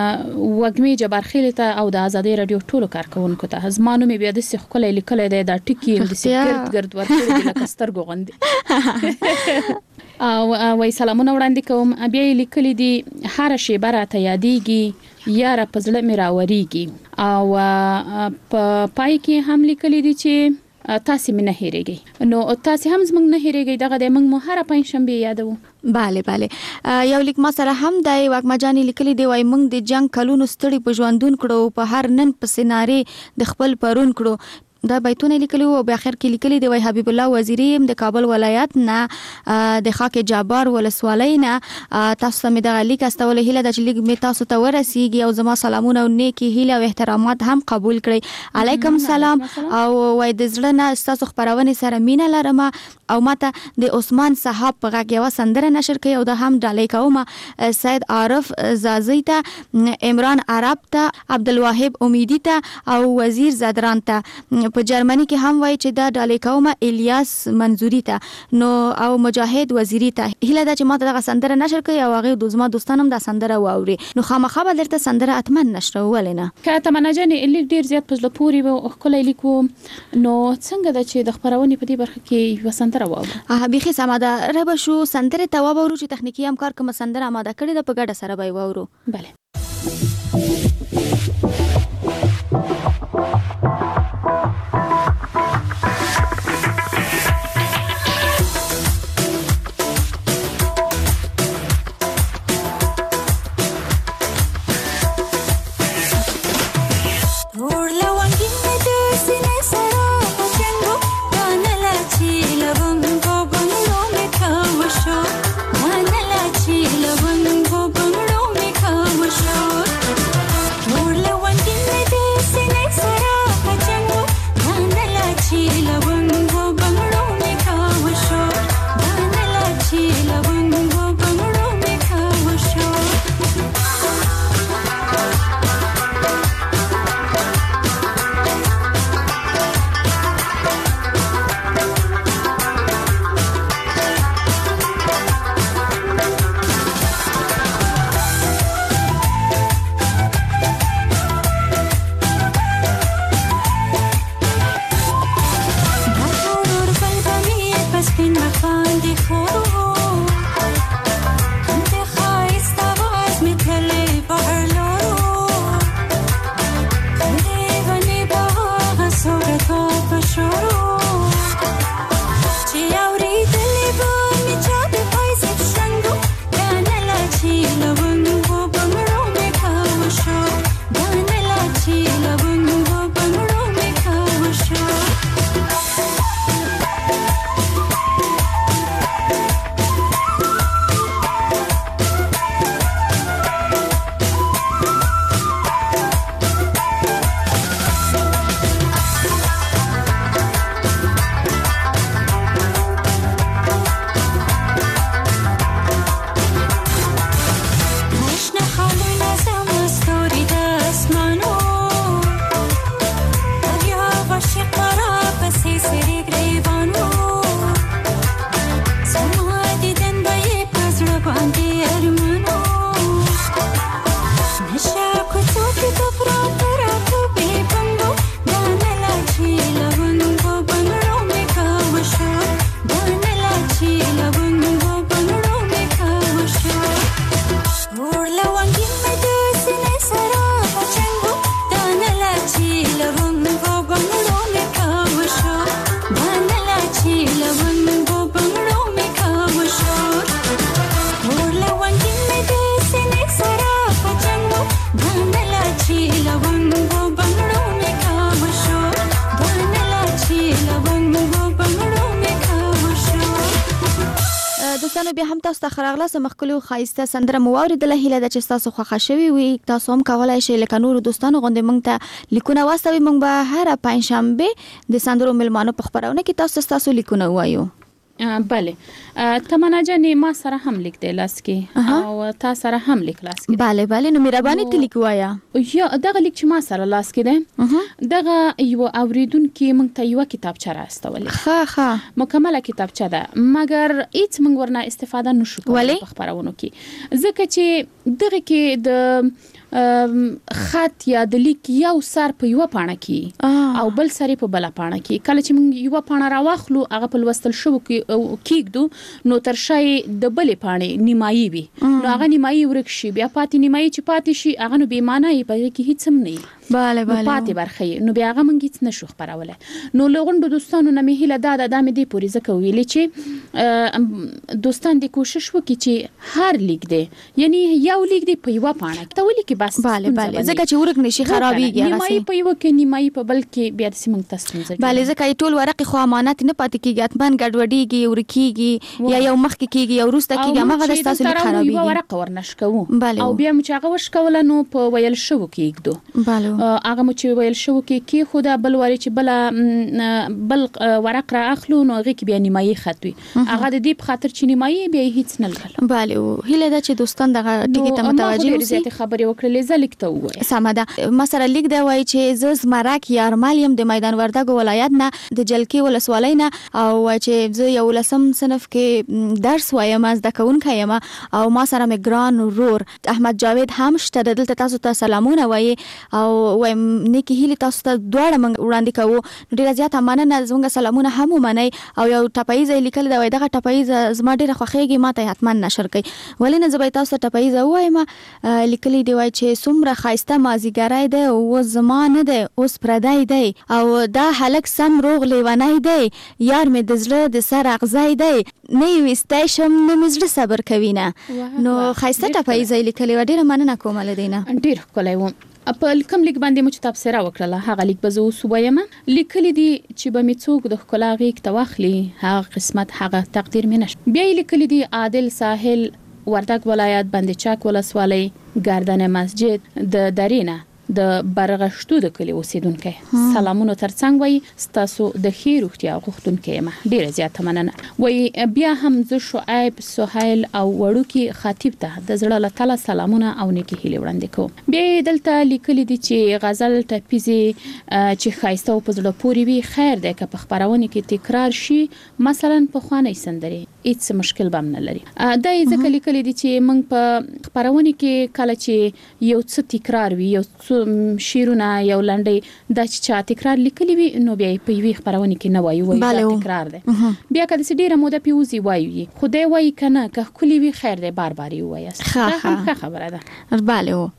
وګمی جبارخیل ته او د آزادي رادیو ټولو کارکونکو ته زمانو می بیا د سخکل لیکل دی د ټکی د سکرت ګرد ورته د لکستر غوندي او وای سلامونه وړاندې کوم. بیا لیکلي دي هر شی براته یادېږي یاره پزړه می راوريږي او په پای کې هم لیکلي دي چې تاسو مې نه هېریږئ. نو تاسو هم زموږ نه هېریږئ دغه د موږ مو هر پنځشنبه یادو. بله یو لیک ما سره هم دی وګما جان لیکلي دی وای موږ د جنگ کلونو ستړي په ژوندون کړو په هر نن په سیناري د خپل پرون کړو. دا بیتونه لیکلي او په اخر کې لیکلي دی وای حبیب الله وزیری د کابل ولایت نه د خاک جابر ولسوالۍ نه تاسو ته د لیک استول هیله د لیک می تاسو ته ورسیږي او زما سلامونه او نیکی هیله او احترامات هم قبول کړئ. علیکم سلام او وای د زړه نه تاسو خبرونه سره مینه لرم او ماته د عثمان صاحب په غږ یو سندره نشر کړي او د هم ډالۍ کوم سید عارف زازی ته عمران عرب ته عبدالواحد امیدی ته او وزیر زدران ته په جرمني کې هم وای چې دا ډالۍ کوم الیاس منظوری ته نو او مجاهد وزیری ته هیله دا چې ماته دغه سندره نشر کړي او هغه د زما دوستانم دا سندره واوري. نو خامخا به درته سندره اتمن نشر ولنه که تمنا جان لیک ډیر زیات پزله پوری او خپل لیکو نو څنګه د چې د خبرونې په دې برخه کې یو سندره واورو بيخي سماده رب شو سندره ته واورو چې تخنیکی همکار کوم سندره آماده کړي د په ګډه سره به واورو. بله Wish دوستانو بیا هم تاسو ته خراغله سمخکلو خایسته سندره مو اوریدله هیله ده چې تاسو خوښه شوي وي تاسو هم کولای شئ لکه نور دوستانو غوندې موږ ته لیکونه واستوي موږ به هر پنځشنبه د سندرو ملمانو په خبرونه کې تاسو لیکونه وایو بله تمنا جانې ما سره هم لیک دی لاس کې او تا سره هم لیک لاس کې بله نو مهرباني ته لیک وایا یا دغه لیک چې ما سره لاس کې دی دغه یو اوریدونکو موږ ته یو کتابچه راستولې ښه مکمله کتابچه ده مګر هیڅ موږ ورنه استفاده نشو کولای په خبرونو کې ځکه چې دغه کې د خط یا د لیک یو سر په یو پاڼه کې او بل سر په بل پاڼه کې کله چې موږ یو پاڼه راوخلو هغه په لوستل شو کېږدو نو تر شای د بل پاڼې نیمایي وي نو هغه نیمایي ورک شي بیا پاتې نیمایي چې پاتې شي هغه نو بې معنی په کې هیڅ هم نه بله پاتې برخه نو بیا هغه موږ هیڅ نشو خبرولای نو لغونډو دوستانو نه مې هیله دا د مې دی پوری زکه ویلې چې دوستان دې کوشش وکړي چې هر لیک دی یعنی یو لیک دی په یو پاڼه کې ته ولې کې بس بله ځکه چې ورک نشي خرابېږي هغه نیمایي په یو کې نیمایي په بل کې بیا د سیمنګ تاسو بله ځکه ټول ورق خو امانت نه پاتې کیږي اتمن ګډوډيږي ورکیږي یا یو مخ کې کیږي یا ورسته کیږي هغه د تاسو لیک خرابېږي یو ورق ورنشکو او بیا مو چې هغه وشکول نو په ویل شو کېږدو بله هغه مو چې ویل شو کې خو دا بل وری چې بل ورق را اخلو نو هغه کې بیا نیمایي خط وي هغه د دې په خاطر چې نیمایي بیا هیڅ نه لګل بله هیله ده چې دوستان دغه ټکی ته متوجه اوسئ خبرې وکړلې لیکته وای سمه ده ما سره لیک دی وای چې زه زمرک یارمل یم د میدان وردګو ولایت نه د جلکی ولسوالۍ نه او چې زه یو لسم صنف کې درس وایم از د کوونکی یم او ما سره مې ګران ورور احمد جاوید هم شته دلته تاسو ته سلامونه وای او وایم نیکی هیله تاسو ته دواړه من وړاندې کوو ډیره زیاته مننه زموږ سلامونه هم ومنئ او یو ټپایز لیکل دی وای دغه ټپایز زما ډیره خوښیږي ما ته حتما نشر کړئ ولې نه زبې تاسو ته ټپایز وایم لیکلی دی وای چې څومره خایسته مازیګری دی او زمانه دی اوس پردای دی او دا هلک سم روغ لیونای دی یار مې د زړه د سر اغزای دی نه وستای شم نه مزړه صبر کوي نه نو خایسته ټپایزه لیکلی و ډیره مننه کوم لدینه ډیر کولای و په کوم لیک باندې مو چې تاسو را وکړه هغه لیک به زه اوس وایم لیکلی دی چې به می څوک د خپل غیږ ته واخلي هغه قسمت هغه تقدیر مې نشه بیا لیکلی دی عادل ساحل وردګ ولایت باندې چاک ولسوالۍ گردن مسجد د درینه د برغشتو د کلی اوسیدونکو سلامونه ترڅنګ وای ستاسو د خیر روغتیا غوښتونکو ما ډیره زیاته مننه وای بیا هم ز شعیب سهیل او وړوکی خطیب ته د زړه له تعالی سلامونه او نیکی هیله وړاندې کوم بیا دلته لیکل دي چې غزل ټپیزي چې خایسته او پزړه پوری وي خیر ده که په خبرونه کې تکرار شي مثلا په خواني سندري هیڅ مشکل بم نه لري دا یې ځکه لیکل دي چې موږ په خبرونه کې کله چې یو څه تکرار وي یو شیرونه یو لنډي د چا تکرار لیکلی وي نو بیا په یوې خبرونه کې نه وایي دا تکرار ده بیا کله چې ډیره موده پیوزي وایي خدای وایي کنه که کلی وی خیر ده بار بار وایي دا هم خبره ده bale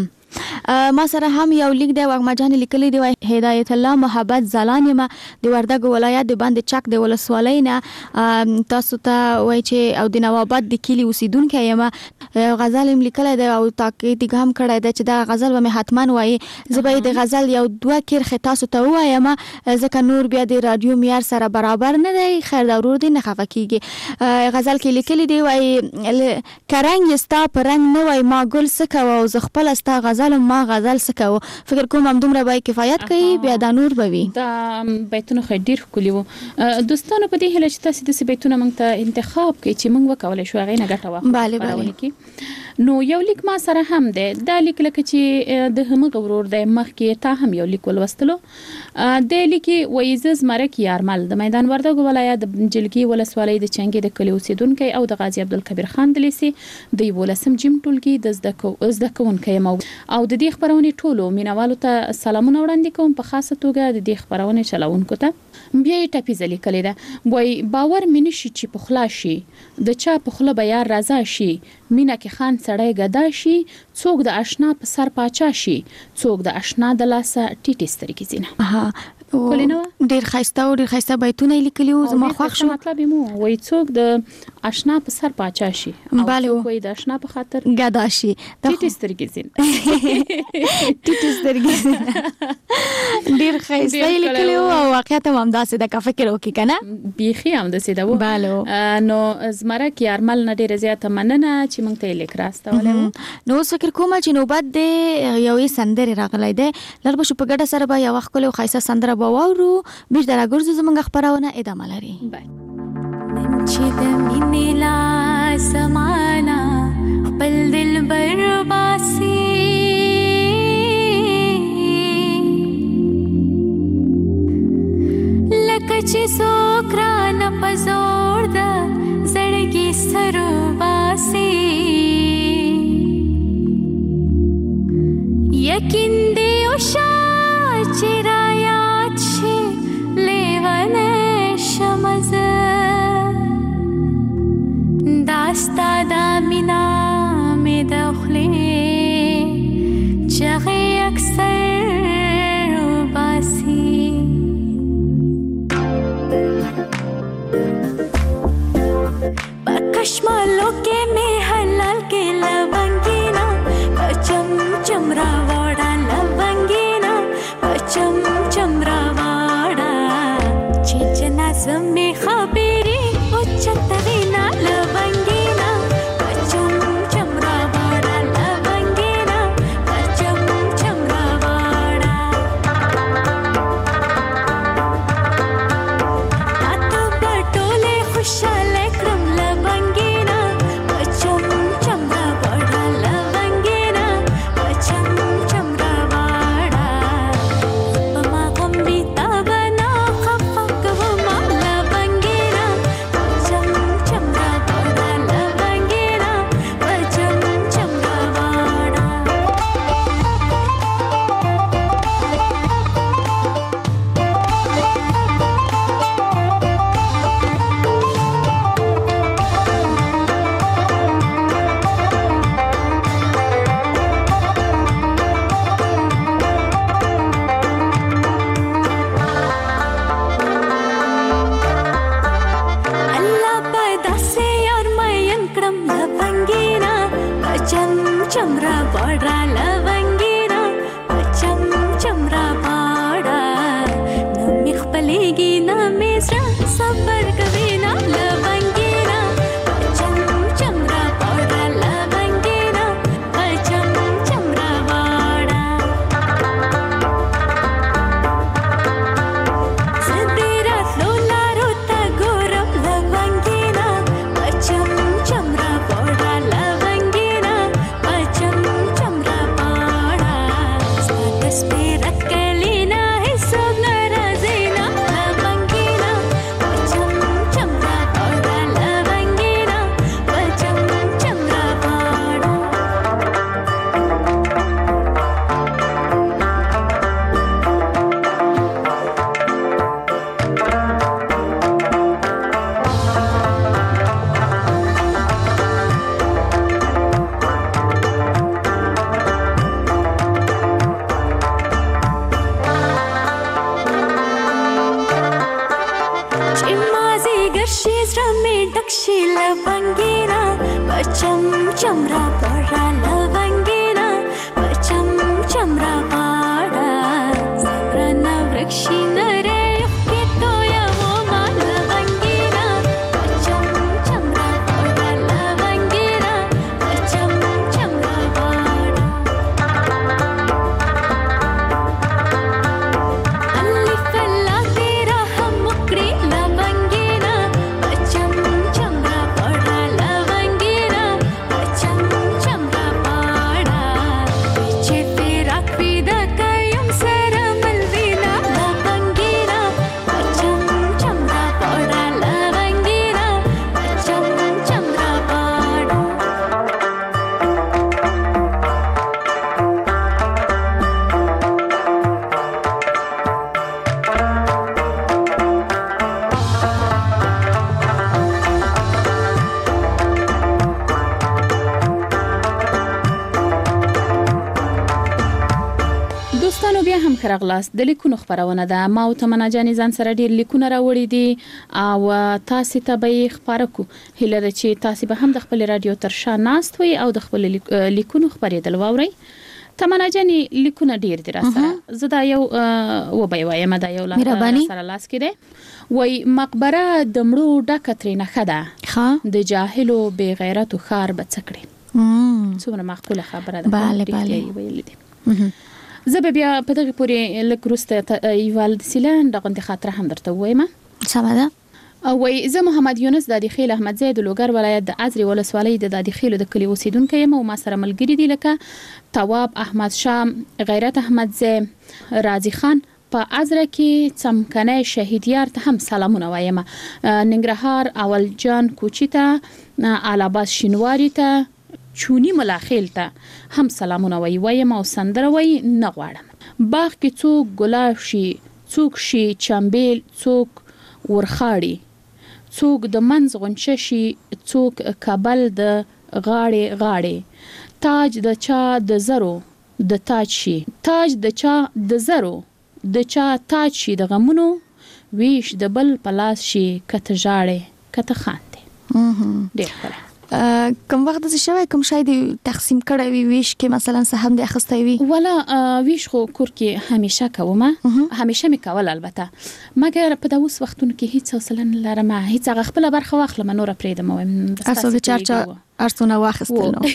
ما سره هم یو لیک دی وغمجان لیکلی دی هدایت الله محبت زلان ما د وردګ ولایت د باندې چک د ولسوالۍ نه تاسو ته وای چې او د نوابت د کلی اوسیدونکو یم غزل لیکلی دی او تاکید هم کړی دی چې دا غزل به حتما وای زبې د غزل یو دوه کیر تاسو ته وایم ځکه نور بیا د رادیو معیار سره برابر نه دی خیر ضرور دی نه خفه کیږي غزل کې لیکلی دی وای کرنګ استا پرنګ نه وای ما ګل سکه او ز خپل استا غزل ما غزل سکو فکر کوم هم دومره به کفایت کوي بیا د نور بوي دا بیتونه خډیر کلی وو دوستانو په دې هله چې تاسو د بیتونه موږ ته انتخاب کړئ چې موږ وکولای شو غینه ګټه واخلو نو یو لیک ما سره هم ده دا لیک لکه چې د هم غورور د مخ کې تا هم یو لیک ولوستلو د لیکي وایزز مرک یارمل د میدان وردګ ولایت د جلګي ولسوالۍ د چنګي د کلی اوسیدونکو او د غازی عبدالکبیر خان د لیسي د ولسم جیم ټولګي د زده کوونکو او د دې خبرونه ټولو مینوالو ته سلامونه وړاندې کوم په خاصه توګه د دې خبرونه چلاونکو ته بیا ټاپی ځلې کړی دا وای باور مینه شي چې په خلاصي د چا په خله بیا رضا شي مینا کې خان سړی غدا شي څوک د آشنا په سر پاچا شي څوک د آشنا د لاسه ټیټی سترګې زینه کولینو ډیر خایسته بیتونه لیکلی او زما خوښ شو مطلب مو وای څوک د آشنا په سر پاچا شي او څوک وای د آشنا په خاطر غدا شي ټیټی سترګې زینه ټیټی سترګې ډیر ښایسته لیکلی او واقعیت هم همداسې د فکر وکړي کنه بیخي همداسې ده بله نو زمرک یارمل نه ډیره زیاته مننه چې موږ ته لیک راستولی و نو اوس فکر کوم چې نوبت دی یوې سندرې راغلی دی لږ به شو په ګډه سره به یوه ښکلې او ښایسته سندره به واورو بیرته راګرځو زموږ خپرونه ادامه لري نن چې د مینې لاس زمانه خپل دلبر باسي لکه چې څوک رانه په زور د زړګي سر باسي یقین دی او شا چې را یاد شي لیوانه شمزه داستا دا مینا می دخلی چغی اکثر باسی بکشمالو کے میں حلال کے لونگینا بچم چمرا واڑا لونگینا بچم چمرا واڑا چیچنا زمی خبری اچتوینا لونگینا بچم چمرا واڑا لونگینا بچم چمرا واڑا آتو بٹولے خوشالے کرم لونگینا بچم چمرا واڑا لونگینا بچم چمرا واڑا پما غمی تابنا خفق وما لونگینا بچم چمرا واڑا لونگینا بچم چمرا واڑا اللہ پیدا سے اور مین کرم لونگینا بچم چمرا واڑا لونگینا بچم چمرا واڑا نمی خپلیگی نمی زرا صبر کوینا لونگینا بچم چمرا واڑا لونگینا بچم چمرا واڑا زدیرات لولارو تا گورم لونگینا بچم چمرا واڑا لونگینا بچم چمرا واڑا ستس پیرت کلینا حساب نرازینا لونگینا بچم چمرا واڑا لونگینا بچم چمرا واڑا چمازی گرشی زرمی دکشی لونگینا بچم چمرا واڑا لونگینا بچم چمرا واڑا زمرنا ورکشی نره یخی تویا وما لونگینا بچم چمرا واڑا لونگینا بچم چمرا واڑا علی فلا تیرا ہم مکری لونگینا بچم چمرا واڑا لونگینا بچم چمرا واڑا پیچھے تیرا پیدا کیم سرا ملوینا لونگینا بچم چمرا واڑا لونگینا بچم چمرا واڑا دوستانو بیا هم خرغلاس د لیکونو خبرونه ده ما او تمنا جانې ځان سره ډیر لیکونه راوړي دي او تاسو ته به خبره کو هله چې تاسو به هم د خپل رادیو تر شا ناست وي او د خپل لیکونو خبرېدل واوري تمنا جنې لیکونه ډیر دي را سره زه دا یو و به وایم دا یو سره لاس کې دی وای مقبره د مړو ډکه ترې نښه ده د جاهلو بې غیرتو ښار به څه کړي څومره معقوله خبره ده ویلې دي زه به بیا په دغه پورې لږ وروسته یوه داسې لنډه غوندې خاطره هم درته ووایم سمه ده وای زه محمد یونس دادی خیل احمدزی د لوګر ولایت د ازرې ولسوالۍ د دادی خیل د کلی اوسیدونکی یم او ما سره ملګري دي لکه تواب احمد شاه غیرت احمدزی رازی خان په ازره کې څمکنی شهیدیار ته هم سلامونه وایم ننګرهار اول جان کوچی ته آلاباس شینواری ته چونی ملاخیل ته هم سلامونه وایم او سندره وای نه غواړم باغ کې څوک ګلاب شي څوک شي چمبیل څوک ورخاړي څوک د منځ غونچه شي څوک کابل د غاړې تاج د چا د زرو د تاج شي تاج د چا د زرو د چا تاج شي د غمونو ویش د بل پلاس شي کته جاړې کته خاندې ډېر ښه کوم وخت چې شوی کوم شای دی تقسیم کړی وی ویش کې مثلا سهم د اخستای وی ولا ویش خو کور کې همیشه کومه همیشه می کول البته مګر په داوس وختونو کې هیڅ حوصله نه لرم هیڅ خپل برخه واخلم نور پرېدم وایم اصل چرچا ارتونه واخستل نو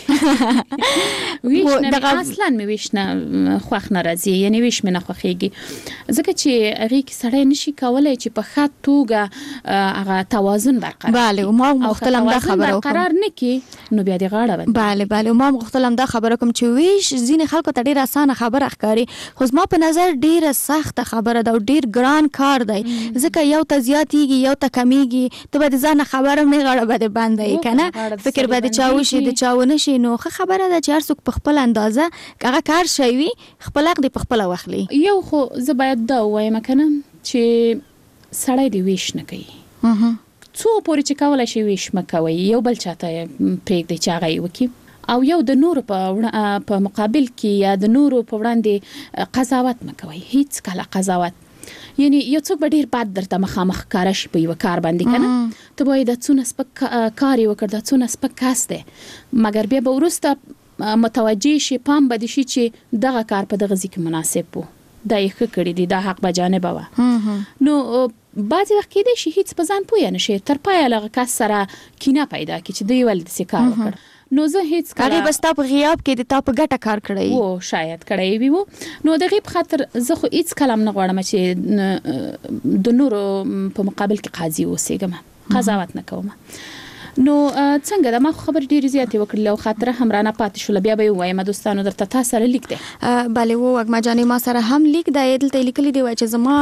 ویش نه اصلا می ویش نه خوښ ناراضي یعنی ویش مې نه خوخيږي ځکه چې هغه کې سړی نشي کولای چې په خاط توګه هغه توازن برقرار bale او ما مختلم دا خبره قرار نه کی نو بیا دی غاړه bale او ما مختلم دا خبره کوم چې ویش ځینې خلکو ته ډیره اسانه خبره ښکاري خو ما په نظر ډیره سخت خبره ده او ډیر ګران کار دی ځکه یو ته زیاتیږي یو ته کمیږي ته به ځان خبره نه غاړه به باندې کنه فکر به چاوشي د چاونه شي نو خبره ده چې هر څوک په خپل اندازه هغه کار شوی خپل حق دی په خپل واخلي یو خو زه باید دا وایم کنه چې سړی دی ویش نه کوي څو پورې چې کولای شي ویش مکوي یو بل چاته پرېږدي چې هغه وکي او یو د نور په مقابل کې یا د نور په وړاندې قضاوت مکوي هیڅ کله قضاوت یعنی یو څوک به ډیر بد درته مخامخ کار شي په یو کار باندې کنه ته وای د څونه سپک کار یو کړ د څونه سپک کاس ده مګر بیا به ورسته متوجي شي پام بد شي چې دغه کار په دغه ځکه مناسب وو دا یې کړی دی دا حق به جانب و نو بعضی وخت کې د شي هیڅ په ځان پوی نه شي تر پای لغه کس سره کینه پیدا کی چې دی ول د سکار وکړ نو زه هیڅ کله هغه بس تا په غیاب کې د تا په ګټه کار کړی وو شاید کړی وي وو نو د غیب خاطر زه خو هیڅ کلام نه غواړم چې د نور په مقابل کې قاضي اوسېږم قضاوت نه کوم نو څنګه دا ما خبر ډیر زیاتې وکړل او خاطره هم رانه پاتې شول بیا به وایم دوستانو درته تاسو سره لیک دی bale وو وګما جانې ما سره هم لیک دی دلته لیکلي دی چې زما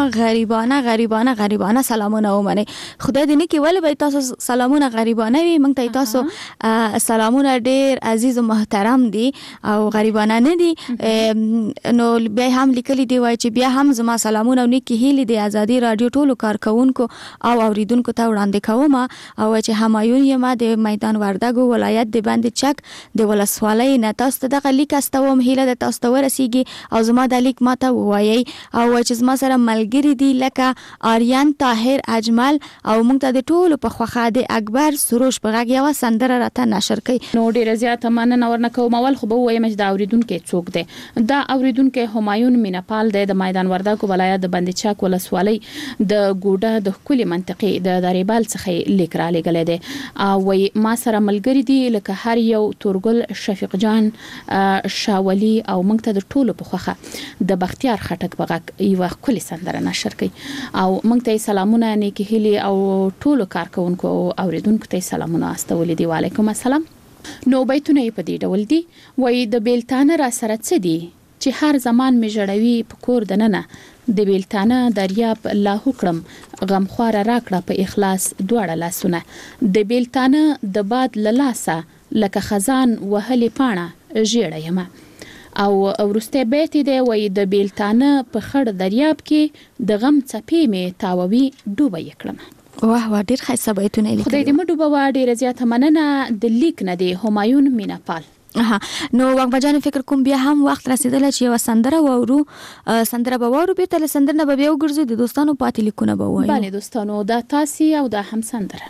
غریبانه سلامونه ومنه خدای دې نه کې ولې به تاسو سلامونه غریبانه وي موږ ته تاسو سلامونه ډیر عزیز او محترم دي او غریبانه نه دي نو بیا هم لیکلي دی چې بیا هم زما سلامونه او نیکی هیلې د ازادي رادیو ټولو کارکونکو او اوریدونکو ته وړاندې کوم او چې همایون ما د میدان وردګو ولایت د باندې چک د ولسوالۍ نه تاسو ته د لیک استوم هیله د تاسو ته ورسیږي او زما د لیک ماته وایي او چې زما سره ملګری دی لکه آریان طاهر اجمل او موږ ته د ټولو په خوخه د اکبر سروش په غږ یو سندره راته نشر کړي نو ډیره زیاته مننه ورنه کوم اول خو به وایم چې دا اوریدونکو څوک دی دا اوریدونکو همایون مینپال دی د میدان وردګو ولایت د باندې چک ولسوالۍ د ګوډه د کلی منطقې د دریبال څخه لیک را لګل دی وای ما سره ملګری دی لکه هر یو تورګل شفیق جان شاولی او موږ ته د ټولو په خوخه د بختیار خټک بغک یو کلی سندره نشر کړي او موږ ته سلامونه نیکی هلی او ټولو کارکونکو او اوریدونکو ته سلامونه استولې دی وعلیکم السلام نو بیتونه په دې ډول دی وای د بیلتانه را سره څه دی چې هر زمان می جوړوي په کور دننه د بیلتانه دریاب لاهو کړم غمخوار راکړه په اخلاص دواړه لاسونه د بیلتانه د باد للاسه لکه خزان وهلې پاڼه ژړه یم او ورسته بیت دی وای د بیلتانه په خړ دریاب کې د غم څپې می تاووي ډوبه یکړم واه ډیر ښه بیتونه لیکلي خدای دې مډو بوا ډیر زیاته مننه د لیک نه دی همایون مینپال نو وګما جان فکر کوم بیا هم وخت رسیدل چې یو سندره وورو سندره به وورو به تل سندره به یو ګرځي د دوستانو پاتې لیکونه به وایي bale دوستانو دا تاسو او دا هم سندره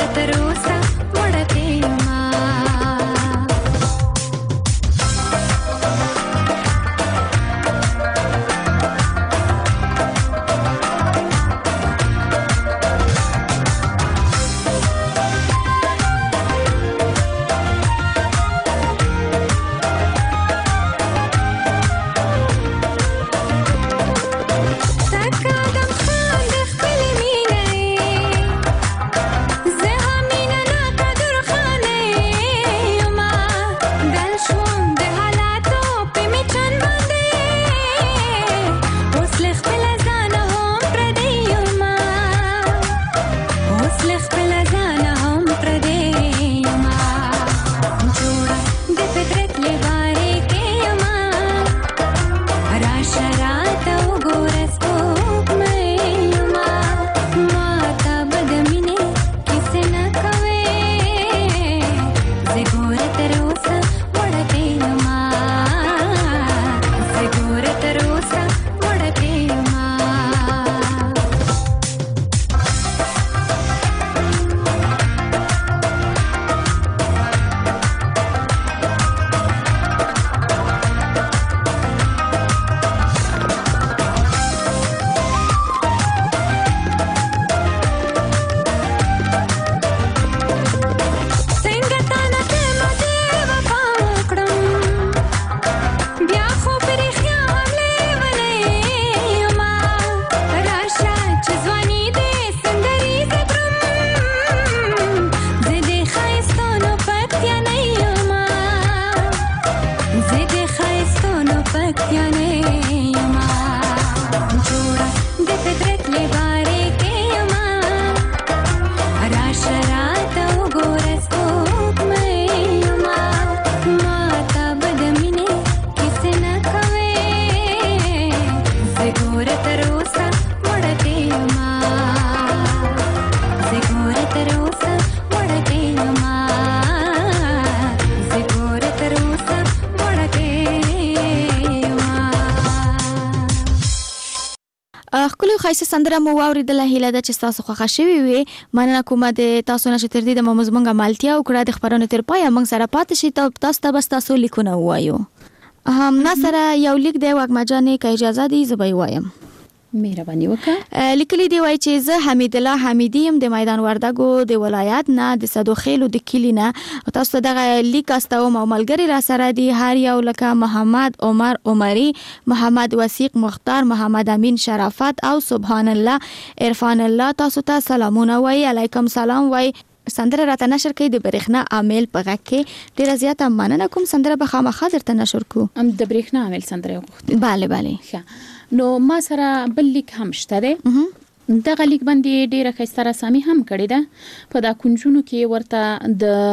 تر اوسه وړته ما خایسته سندره مو واوریدله هیله ده چې تاسو خوښه شوي وي مننه کوم د تاسو نه چې تر دې د مزمنګه مالتیا وکړه د خبرونو تر پای موږ سره پاتې شي تاسو ته بس تاسو لیکونه وایو هم سره یو لیک دی واګمجانې که اجازه دی زه به وایم مهرباني وکړه لیکلي دی وای چې زه حمید الله حمیدی يم د میدان وردګو د ولایت نه د صدوخیلو د کلی نه تاسو ته دغه لیک استوم او ملګری را سره دی هر یو لکه محمد عمر عمری محمد وثیق مختار محمد امین شرافت او سبحان الله عرفان الله تاسو ته سلامونه وای علیکم سلام وای سندره راته نشر کړي د برېښنا عامل په غږ کې ډیره زیاته مننه کوم سندره به خامخا درته نشر کو د برېښنا عامل سندره وغوښتل bale bale نو ما سره بل لیک هم شته دی دغه لیک باندې ډیره ښایسته رسامي هم کړې ده په دا کنجونو کې ورته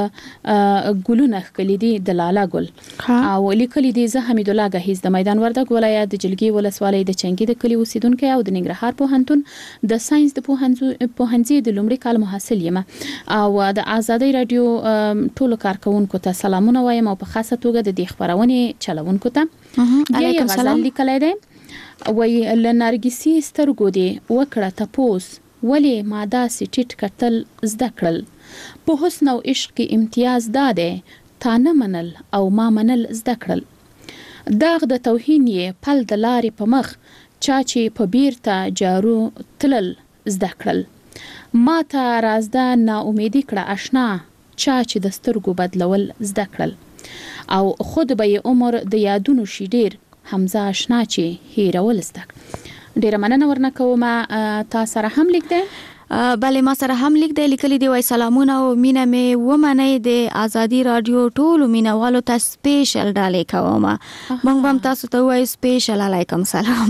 د ګلونه ښکلي دي د لاله ګل او لیکلي دي زه حمید الله ګهیز د میدان وردګ ولایت د جلګي ولسوالۍ د چنګي د کلي اوسیدونکی او د ننګرهار پوهنتون د ساينس د پوهنځي د لومړي کال محصل یم او د آزادۍ رادیو ټولو کارکونکو ته سلامونه وایم او په خاصه توګه د دې خبرونې چلوونکو ته علیکم سلام لیکلی دی وای لنرګسی سترګو دی وکړه تپوس ولی ماده سټیټ کتل زده کړل په حسن او عشق کې امتیاز داده تا نه منل او ما منل زده کړل داغ د توهین یې پل د لارې په مخ چا چې په بیرته جارو تلل زده کړل ما ته رازده نا امیدی کړه آشنا چا چې د سترګو بدلول زده کړل او خود به عمر د یادونو شي ډیر حمزه آشنا چې هیرول زده ډیره مننه ورنه کوم تا سره هم لیک دی بله ما سره هم لیک دی لیکلی دی وای سلامونه او مینه می ومنه د ازادي رادیو ټولو مینوالو ته سپیشل ډالې کوم موږ هم تاسو ته وای سپیشل علیکم سلام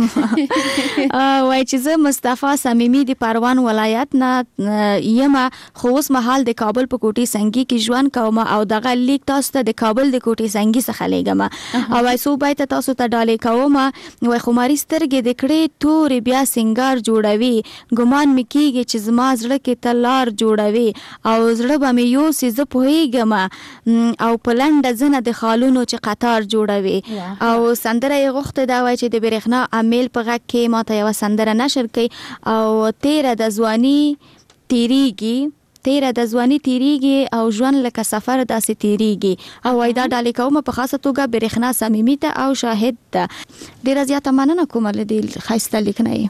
وای چې زه مصطفی صمیمی د پروان ولایت نه یم خو اوس مهال د کابل په کوټي سنگي کې ژوند کوم او دغه لیک تاسو ته د کابل د کوټي سنگي څخه لګم او وای سو بای ته تاسو ته ډالې کوم وای خماري سترګې د کړې تور بیا سنگار جوړوي ګمان مکیږي چې زما زړه کې تلار جوړوي او زړه به مې یو سي زه پوهیږم او په لنډه زنه د خالونو چې قطار جوړوي او سندره یې غوښته دا وای چې د برېښنا عامل په غږ کې ماته یو سندره نشر کړي او 13 د ځواني تیریږي تیره د ځواني تیریږي او ژوند لکه سفر داسې تیریږي او وای دا ډالۍ کوم په خاصه توګه برېښنا صمیمي ته او شاهد ته ډیره زیاته مننه کوم له دې ښایسته لیک نه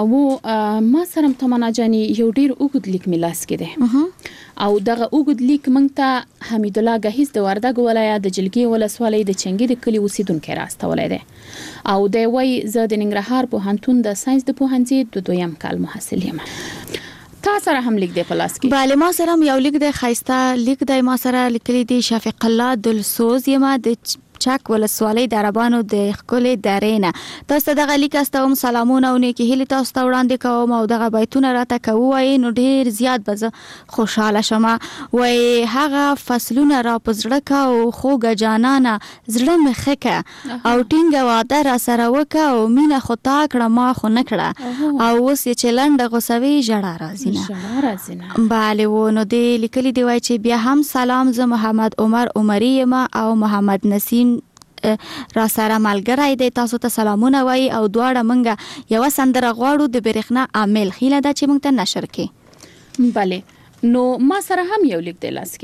ما سره تمنا جاني یو ډیر اوږد لیک میلاس کې ده او دغه اوږد لیک مونږ ته حمید الله غهیز د وردګ ولایت د جلګي ولسوالۍ د چنګي د کلی اوسیدونکو راستولای دی او د وای زه د ننګرهار پوهنتون د ساينس د پوهنځي د دویم کال محصل یم. تا سره هم لیک دی په لاس کې؟ bale ما سره یو لیک دی ښایسته لیک دی ما سره لیکلی دی شفیق الله دلسوز یم د چک ولسوالۍ د عربانو د خپلې درینه. تاسو دغه لیک استوم سلامونه او نیکی هیله تاسو ته وړاندې کوم او دغه بیتونه راته کوي نو ډیر زیات به خوشاله شمه. وای هغه فصلونه را پزړه کا او خوګه جانانه زړه مخکه او ټینګه واده را سره وکا او مینا خو تا کړه ما خو نکړه او اوس یې چلند غوسوي جړه راځینه. bale و نو د لیکلي دی وای چې بیا هم سلام ز محمد عمر عمری ما او محمد نسیم را سره ملګری دی تاسو ته سلامونه وای او دواړه منګه یو سندره غواړو د برېښنا عامل خیله دا چې موږ ته نشر کې. bale نو ما سره هم یو لیک دی لاس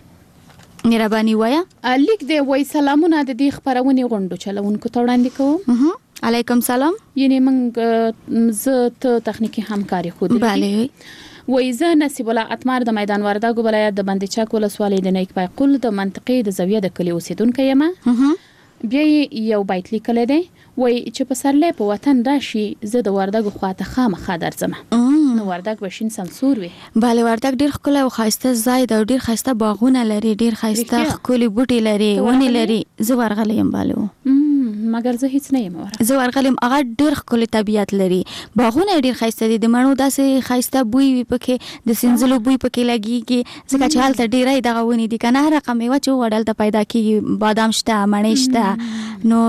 کې مهرباني وایا لیک دی وای سلامونه د دې خبرونه غونډو چلونکو ته وړاندې کوم. علیکم سلام. یعنی موږ زه ته تخنیکی همکاري خو دي. bale وای زه نصیب الله اتمر د میدان وردګ ولایت د بند چک ولسوالۍ د نیک پای قل د منطقې د زاویه د کلی اوسیدونکو یم. بیا یو بیت لیکل دی وای چې په سرلې په وطن راشي زه د وردګ خواته خامخا درځم. نو وردګ بشین سمسور وي. bale وردګ ډیر ښکلی او ښایسته ځای دی او ډیر ښایسته باغونه لري ډیر ښایسته ښکلي بوټي لري ونې لري. زه ورغلی یم bale مګر زه هیڅ نه یم زه ورغلم هغه ډیر ښکلی طبیعت لري باغونه ډیر ښایسته دي د مڼو داسې ښایسته بوی پکې د سنځلو بوی پکې لګیږي ځکه چې هلته ډیرای دغه ونې دي کنه هر رقم میوه چې وړل ته پیدا کیږي بادام شته مڼې شته نو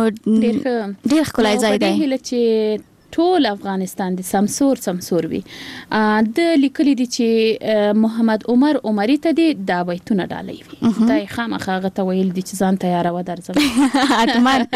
ډیر ښکلی ځای دی. هله چې ټول افغانستان د سمسور وي د لیکلي دي چې محمد عمر عمری ته دی دا بیتونه ډالۍ وي دا خامخا غته ویل دي چې ځان تیار و درځم اتمن.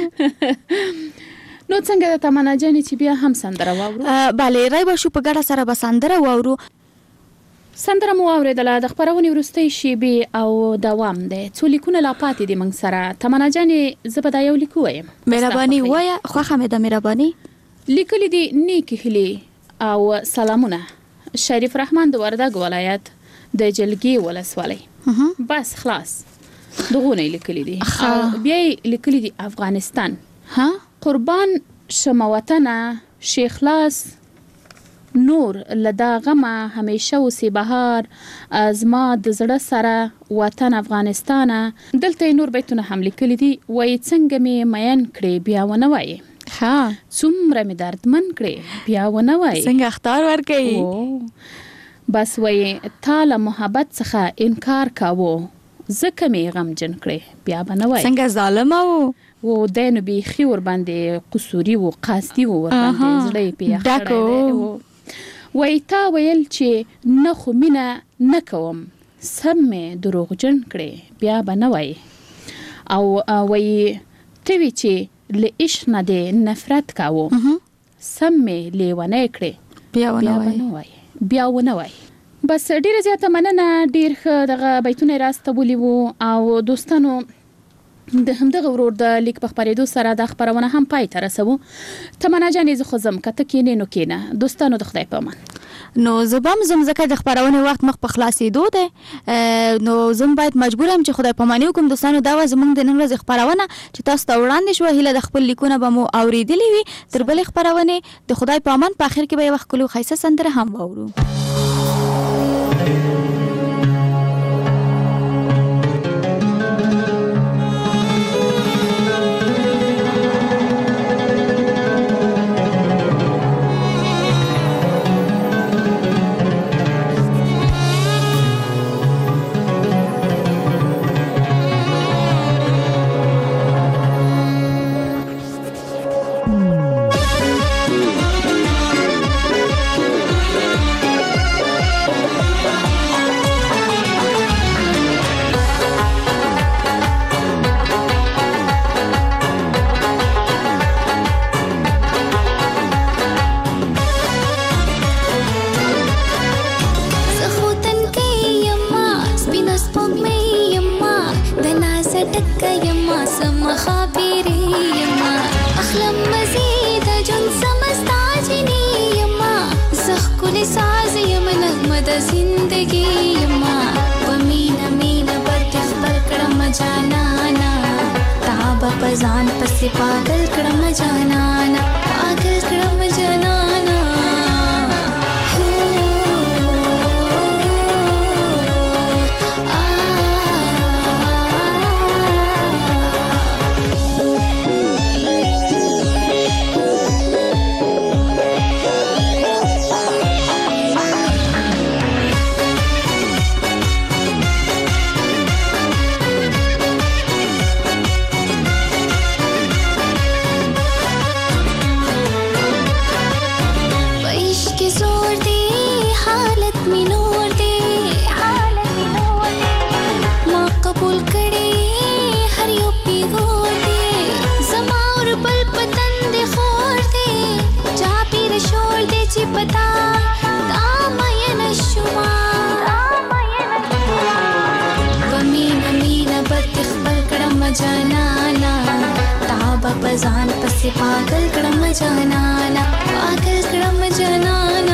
نو څنګه د تمنا جاني چې بیا هم سندره واورو؟ bale راي به شو په ګډه سره به سندره واورو. سندره مو اوریدله د خبرونې وروستۍ شیبې او دوام دی څو لیکونه لا پاتې دي موږ سره. تمنا جاني زه به دا یو لیک وایم. مهرباني وایه خوښه مې ده مهرباني. لیکلي دي نیکی هیلې او سلامونه شریف رحمان د وردګ ولایت د جلګي ولسوالۍ بس خلاص دغونه لیکلي دي. بیا لیکلي دي افغانستان قربان شمه وطنه شیخ لاس نور لدا غمه همیشه وسی بهار ازما د زړه سره وطن افغانستان. دلته نور بیتونه هم لیکلي دي وای څنګه می مین کړي بیا ونه وای څومره می دردمن کړي بیا ونه وای څنګه اختار ورکړي بس وای تاله محبت څخه انکار کاوه زکه می غم جن کړي بیا بنه وای څنګه ظالم و دینو بي خي ور باندې قصوري و قاصدي و ور باندې زړې پی خړې وای تا ویل چې نه خو مینا نه کوم سم می دروغجن کړي بیا بنه وای او وای ته وی چې له عشق نه د نفرت کاوه سم می لیونه کړي بیا ونه وای بس ډیره زیاته مننه ډیر ښه دغه بیتونه راستبولي وو او دوستانو د همدغه ورور د لیک په خبرېدو سره د خبرونه هم پای ته رسو. تمنا جانې زه خو زم کته کینې نو کینه دوستانو د خدای په امان نو زبم زکه د خبرونه وخت مخ په خلاصېدو ده نو زم باید مجبور ام چې خدای په امان وکم دوستانو دا زمونږ د نن ورځې خبرونه چې تاسو ته وړاندې شو هله د خپل لیکونه به مو اوریدلې وي تر بلې خبرونه د خدای په امان په اخر کې به وخت کولو خیسه سندره هم واورو. ټکایما سم خابریما اخلم مزید جن سمستا جنیما زخ کل ساز یم نغمه د زندگی یما ومینا مینا برتخ بر کړم جانانا تاب پزان پس پاگل کړم جانانا پاگل کړم جانانا पता दामयन शुमा वमीन मीन बतिख पर कड़म जनाना ताब पजान पस पागल कड़म जनाना पागल कड़म जनाना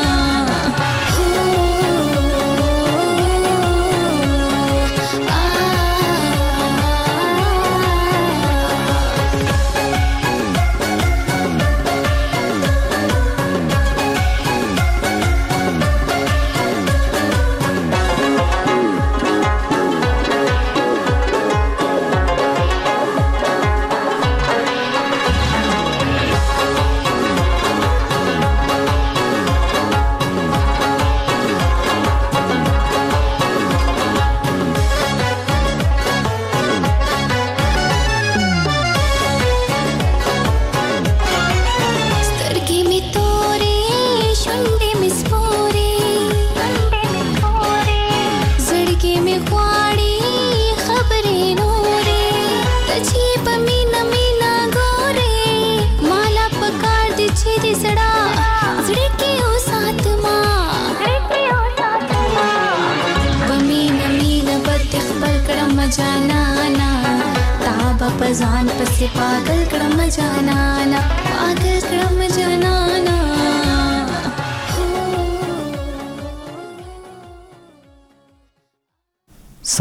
जनाना ताब पजान पस पागल कड़म जनाना पागल कड़म जनाना